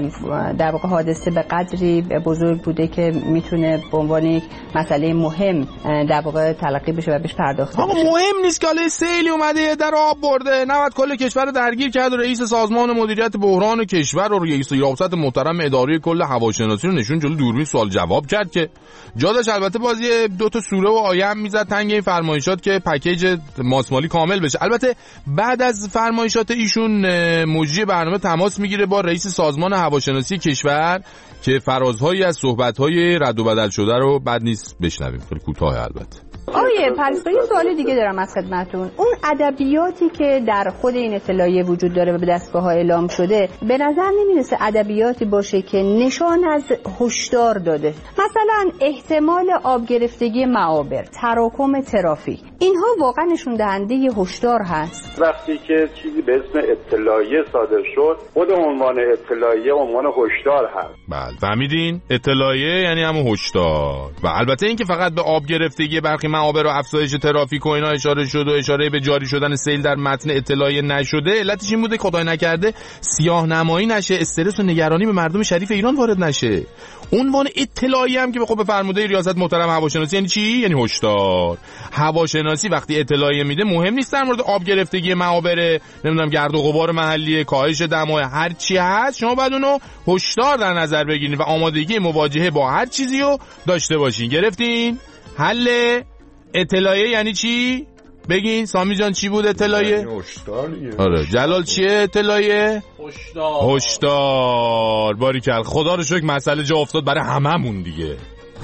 در واقع حادثه به قدری بزرگ بوده که میتونه به عنوان یک مسئله مهم در واقع تلقی بشه و بهش پرداخته بشه. آقا مهم نیست که حالا سیلی اومده در آب برده، نباید کل کشور رو درگیر کرد و رئیس سازمان مدیریت بحران کشور و رئیس ریاست محترم اداره کل هواشناسی رو نشون جلو دوربین سوال جواب کرد که جا داشت البته بازی 2 تا سوره و آیه هم میزد تنگ این فرمایشات که پکیج ماسمالی کامل بشه. البته بعد از فرمایشات ایشون مجری برنامه تماس میگیره با رئیس سازمان هواشناسی کشور که فرازهایی از صحبت‌های رد و بدل شده رو بد نیست بشنویم. خیلی کوتاه البته. آقای پرستویی سوال دیگه دارم از خدمتون. اون ادبیاتی که در خود این اطلاعیه وجود داره و به دستگاه‌ها اعلام شده به نظر نمی‌رسه ادبیاتی باشه که نشان از هشدار داده. مثلا احتمال آب گرفتگی معابر، تراکم ترافیک، اینها واقعا نشون دهنده هشدار هست. وقتی که چیزی به اسم اطلاعیه صادر شد، خود عنوان اطلاعیه عنوان هشدار هست. بله فهمیدین؟ اطلاعیه یعنی همون هشدار. و البته اینکه فقط به آب گرفتگی برخی معابر و افزایش ترافیک و اینا اشاره شد و اشاره به جاری شدن سیل در متن اطلاعیه نشده، علتش این بوده خدای نکرده سیاه نمایی نشه، استرس و نگرانی به مردم شریف ایران وارد نشه. عنوان اطلاعیه هم که به خود فرموده ریاست محترم هواشناسی یعنی چی؟ یعنی هشدار. هواشناسی وقتی اطلاعیه میده مهم نیست در مورد آب گرفتگی معابر، نمیدونم گرد و غبار محلی، کاهش دمای، هر چی هست شما باید اونو هشدار در نظر بگیرید و آمادگی مواجهه با هر چیزی رو داشته باشین. گرفتین؟ حل اطلاعیه یعنی چی؟ بگین سامی جان چی بود اطلاعیه؟ یعنی هشدار دیگه. آره جلال چیه اطلاعیه؟ هشدار. باریکل. خدا رو شکر مسئله جا افتاد برای هممون دیگه.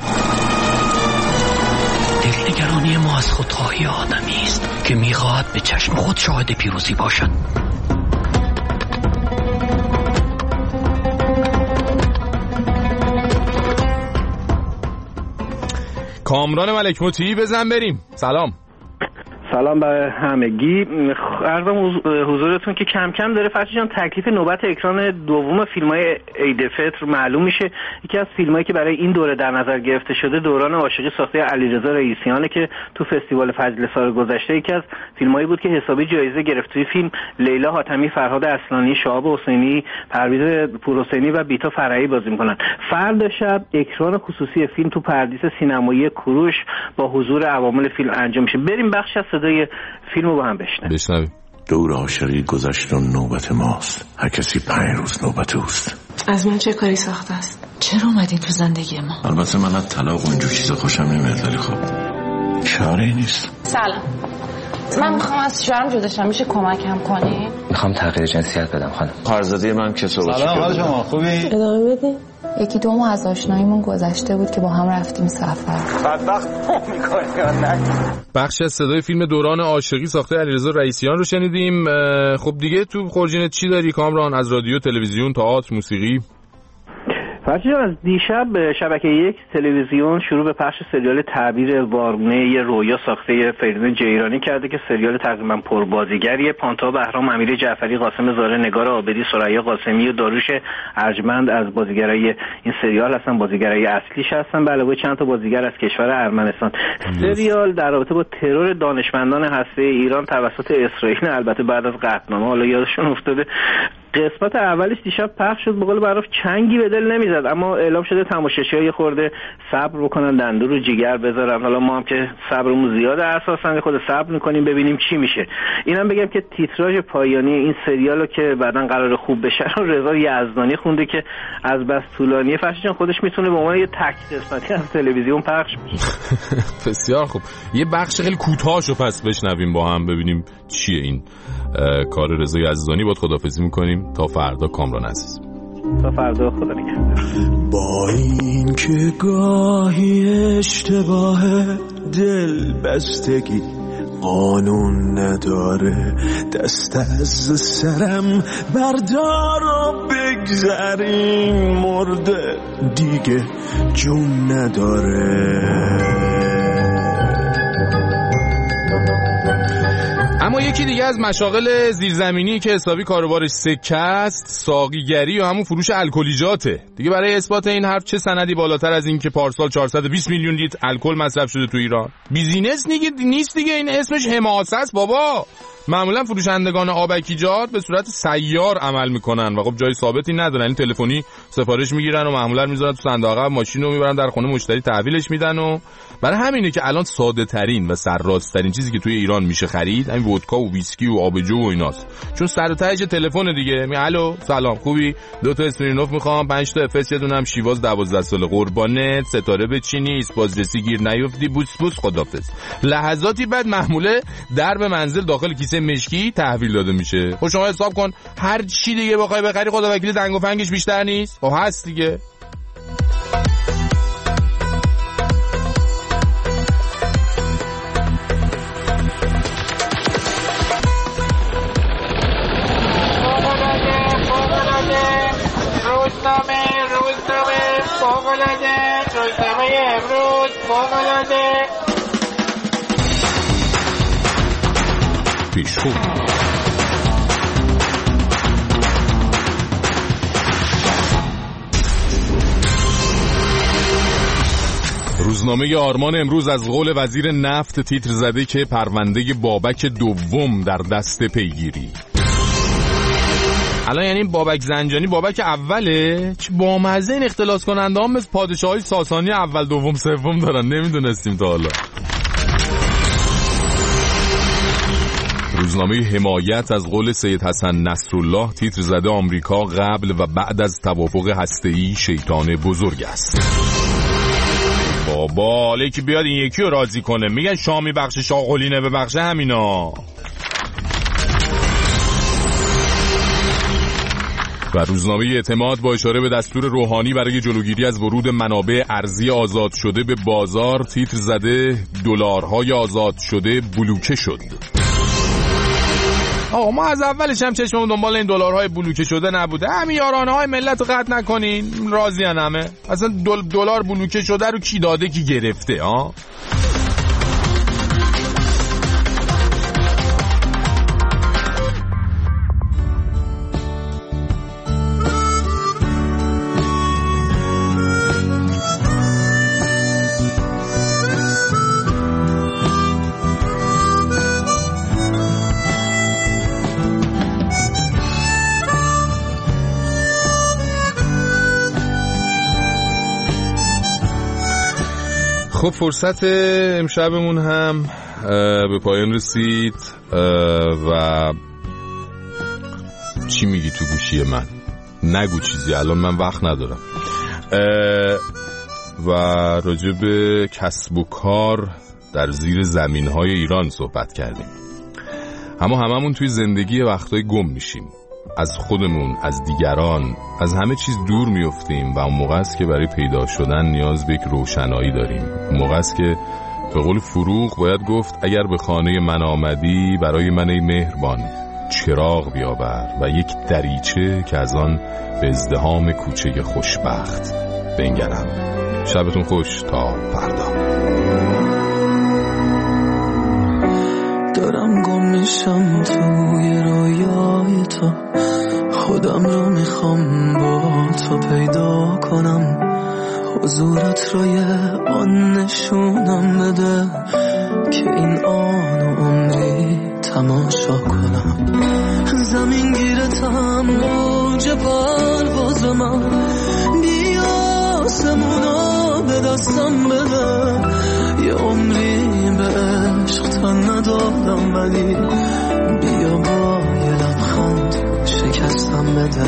دلنگرانی ما از خودخواهی آدمی است که میخواهد به چشم خود شاهد پیروزی باشد. کامران ملک مطیعی بزن بریم. سلام به همگی. عرضم حضورتون که کم کم داره فرشی جان تکلیف نوبت اکران دوم فیلم‌های عید فطر معلوم میشه. یکی از فیلمایی که برای این دوره در نظر گرفته شده دوران عاشقی ساخته علیرضا رئیسیانه که تو فستیوال فجر سال گذشته یکی از فیلمایی بود که حسابی جایزه گرفت. توی فیلم لیلا حاتمی، فرهاد اصلانی، شهاب حسینی، پرویز پورحسینی و بیتا فرعی بازی میکنن. فردا شب اکران خصوصی فیلم تو پردیس سینمایی کوروش با حضور عوامل فیلم انجام میشه. بریم بخش از صدای فیلمو با هم بشنویم. دور عاشقی گذشت و نوبت ماست. هر کسی 5 روز نوبت اوست. از من چه کاری ساخته است؟ چرا اومدین تو زندگی ما؟ البته من از طلاق و اینجور چیزا خوشم نمیاد، ولی خب چاره نیست. سلام، من میخوام از شوهرم جدا شم، میشه کمکم کنی؟ میخوام تغییر جنسیت بدم خانم. خواهرزاده من کسو باشه. سلام، حال شما خوبی؟ ادامه بدین. 1-2 ماه از آشناییمون گذشته بود که با هم رفتیم سفر. بدبخت میکنی یا نه؟ بخش از صدای فیلم دوران عاشقی ساخته علیرضا رئیسیان رو شنیدیم. خب دیگه تو خورجینت چی داری کامران؟ از رادیو، تلویزیون، تئاتر، موسیقی؟ فرشی از دیشب شبکه 1 تلویزیون شروع به پخش سریال تعبیر وارونه یه رویا ساخته فریدون جیرانی کرده که سریال تقریبا پربازیگریه. پانتا بهرام، امیر جعفری، قاسم زاره، نگار عابدی، سریا قاسمی و داروش ارجمند از بازیگرای این سریال هستن، بازیگرای اصلیش هستن، به علاوه چند تا بازیگر از کشور ارمنستان. سریال در رابطه با ترور دانشمندان هسته ایران توسط اسرائیل، البته بعد از قطعنامه، حالا یادشون افتاده. قسمت اولش دیشب پخش شد، به قول معروف چنگی به دل نمیزد، اما اعلام شده تماشاگرها یه خورده صبر بکنن، دنده رو جیگر بذارن. حالا ما هم که صبرمون زیاده اساسا خود صبر میکنیم ببینیم چی میشه. اینم بگم که تیتراژ پایانی این سریالو که بعدن قرار خوب بشه رو رضا یزدانی خونده که از بس طولانیه فرشی جان خودش میتونه به عنوان یه تک قسمتی از تلویزیون پخش بشه. بسیار خوب، یه بخش خیلی کوتاهشو پس بشنویم با هم ببینیم چیه این کار رضا یزدانی. باید خداحافظی میکنیم تا فردا کامران عزیز. تا فردا، خدا نگهدار. با این که گاهی اشتباه دل بستگی قانون نداره، دست از سرم بردار و بگذریم، مرده دیگه جون نداره. اما یکی دیگه از مشاغل زیرزمینی که حسابی کاروبارش سکه است، ساقیگری و همون فروش الکلیجاته. دیگه برای اثبات این حرف چه سندی بالاتر از این که پارسال 420 میلیون لیتر الکل مصرف شده تو ایران؟ بیزینس نیست دیگه، این اسمش حماسه است بابا. معمولا فروشندگان آبکیجات به صورت سیار عمل میکنن و خب جای ثابتی ندارن، این تلفنی سفارش میگیرن و معمولا میذارن تو صندوق عقب ماشین رو میبرن در خونه مشتری تحویلش میدن و برای همینه که الان ساده ترین و سرراست ترین چیزی که توی ایران میشه خرید همین ودکا و ویسکی و آبجو و ایناست، چون سر و تهش تلفن دیگه. الو سلام خوبی؟ 2 تا اسپرینوف میخوام، 5 تا افس، یه دونم شیواز 12 ساله قربانت، ستاره بچینی، اسپازرسی گیر نیفتی، بوس بوس خدافظ. لحظاتی بعد محموله درب منزل داخل کیسه مشکی تحویل داده میشه. خب شما حساب کن هر چی دیگه بخوای بخری خدا وکیل دنگ و فنگش بیشتر نیست. خب هست دیگه. روزنامه امروز فوق‌العاده پیشخو. روزنامه آرمان امروز از قول وزیر نفت تیتر زده که پرونده بابک دوم در دست پیگیری. الان یعنی بابک زنجانی بابک اوله؟ چه بامزه این اختلاس کننده هم مثل پادشاهای ساسانی اول دوم سوم دارن، نمیدونستیم تا حالا. روزنامه حمایت از قول سید حسن نصرالله تیتر زده آمریکا قبل و بعد از توافق هسته‌ای شیطان بزرگ است. بابا حالا که بیاد این یکی رو راضی کنه، میگن شامی بخش شاغلینه به بخش همینا. و روزنامه اعتماد با اشاره به دستور روحانی برای جلوگیری از ورود منابع ارزی آزاد شده به بازار تیتر زده دلارهای آزاد شده بلوکه شد. ما از اولش هم چشممون دنبال این دلارهای بلوکه شده نبوده. همین یارانه های ملت قطع نکنین، راضیان همه. اصلا دلار بلوکه شده رو کی داده کی گرفته ها؟ خب فرصت امشبمون هم به پایان رسید و چی میگی تو گوشی من؟ نگو چیزی، الان من وقت ندارم. و راجع به کسب و کار در زیر زمین‌های ایران صحبت کردیم. اما هممون توی زندگی وقتای گم میشیم، از خودمون، از دیگران، از همه چیز دور میافتیم و اون موقع است که برای پیدا شدن نیاز به یک روشنایی داریم. اون موقع است که به قول فروغ باید گفت اگر به خانه من آمدی برای من ای مهربان چراغ بیاور و یک دریچه که از آن به ازدحام کوچه خوشبخت بنگرم. شبتون خوش تا فردا. دارم گم میشم توی رویای تو، خودم رو میخوام با تو پیدا کنم، حضورت رو یه آن نشونم بده که این آن و عمری تماشا کنم. زمین گیرتم موج پرواز من، بیا آسمونا به دستم بده، یه عمری به عشق تا ندادم ولی بیا با یه لبخند شکستم بده.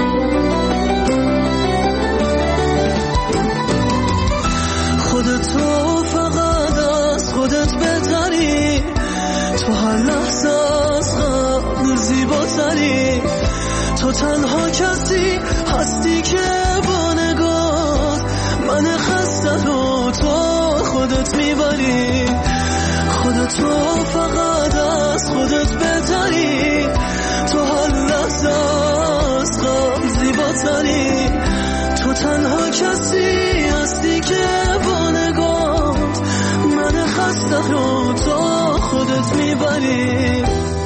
خودتو فقط از خودت بهتری، تو هر لحظه از قبل زیباتری، تو تنها کسی هستی تو فقط از خودت بهتری، تو هر لحظه از قبل زیباتری، تو تنها کسی هستی که با نگاه من خسته رو تا خودت میبری.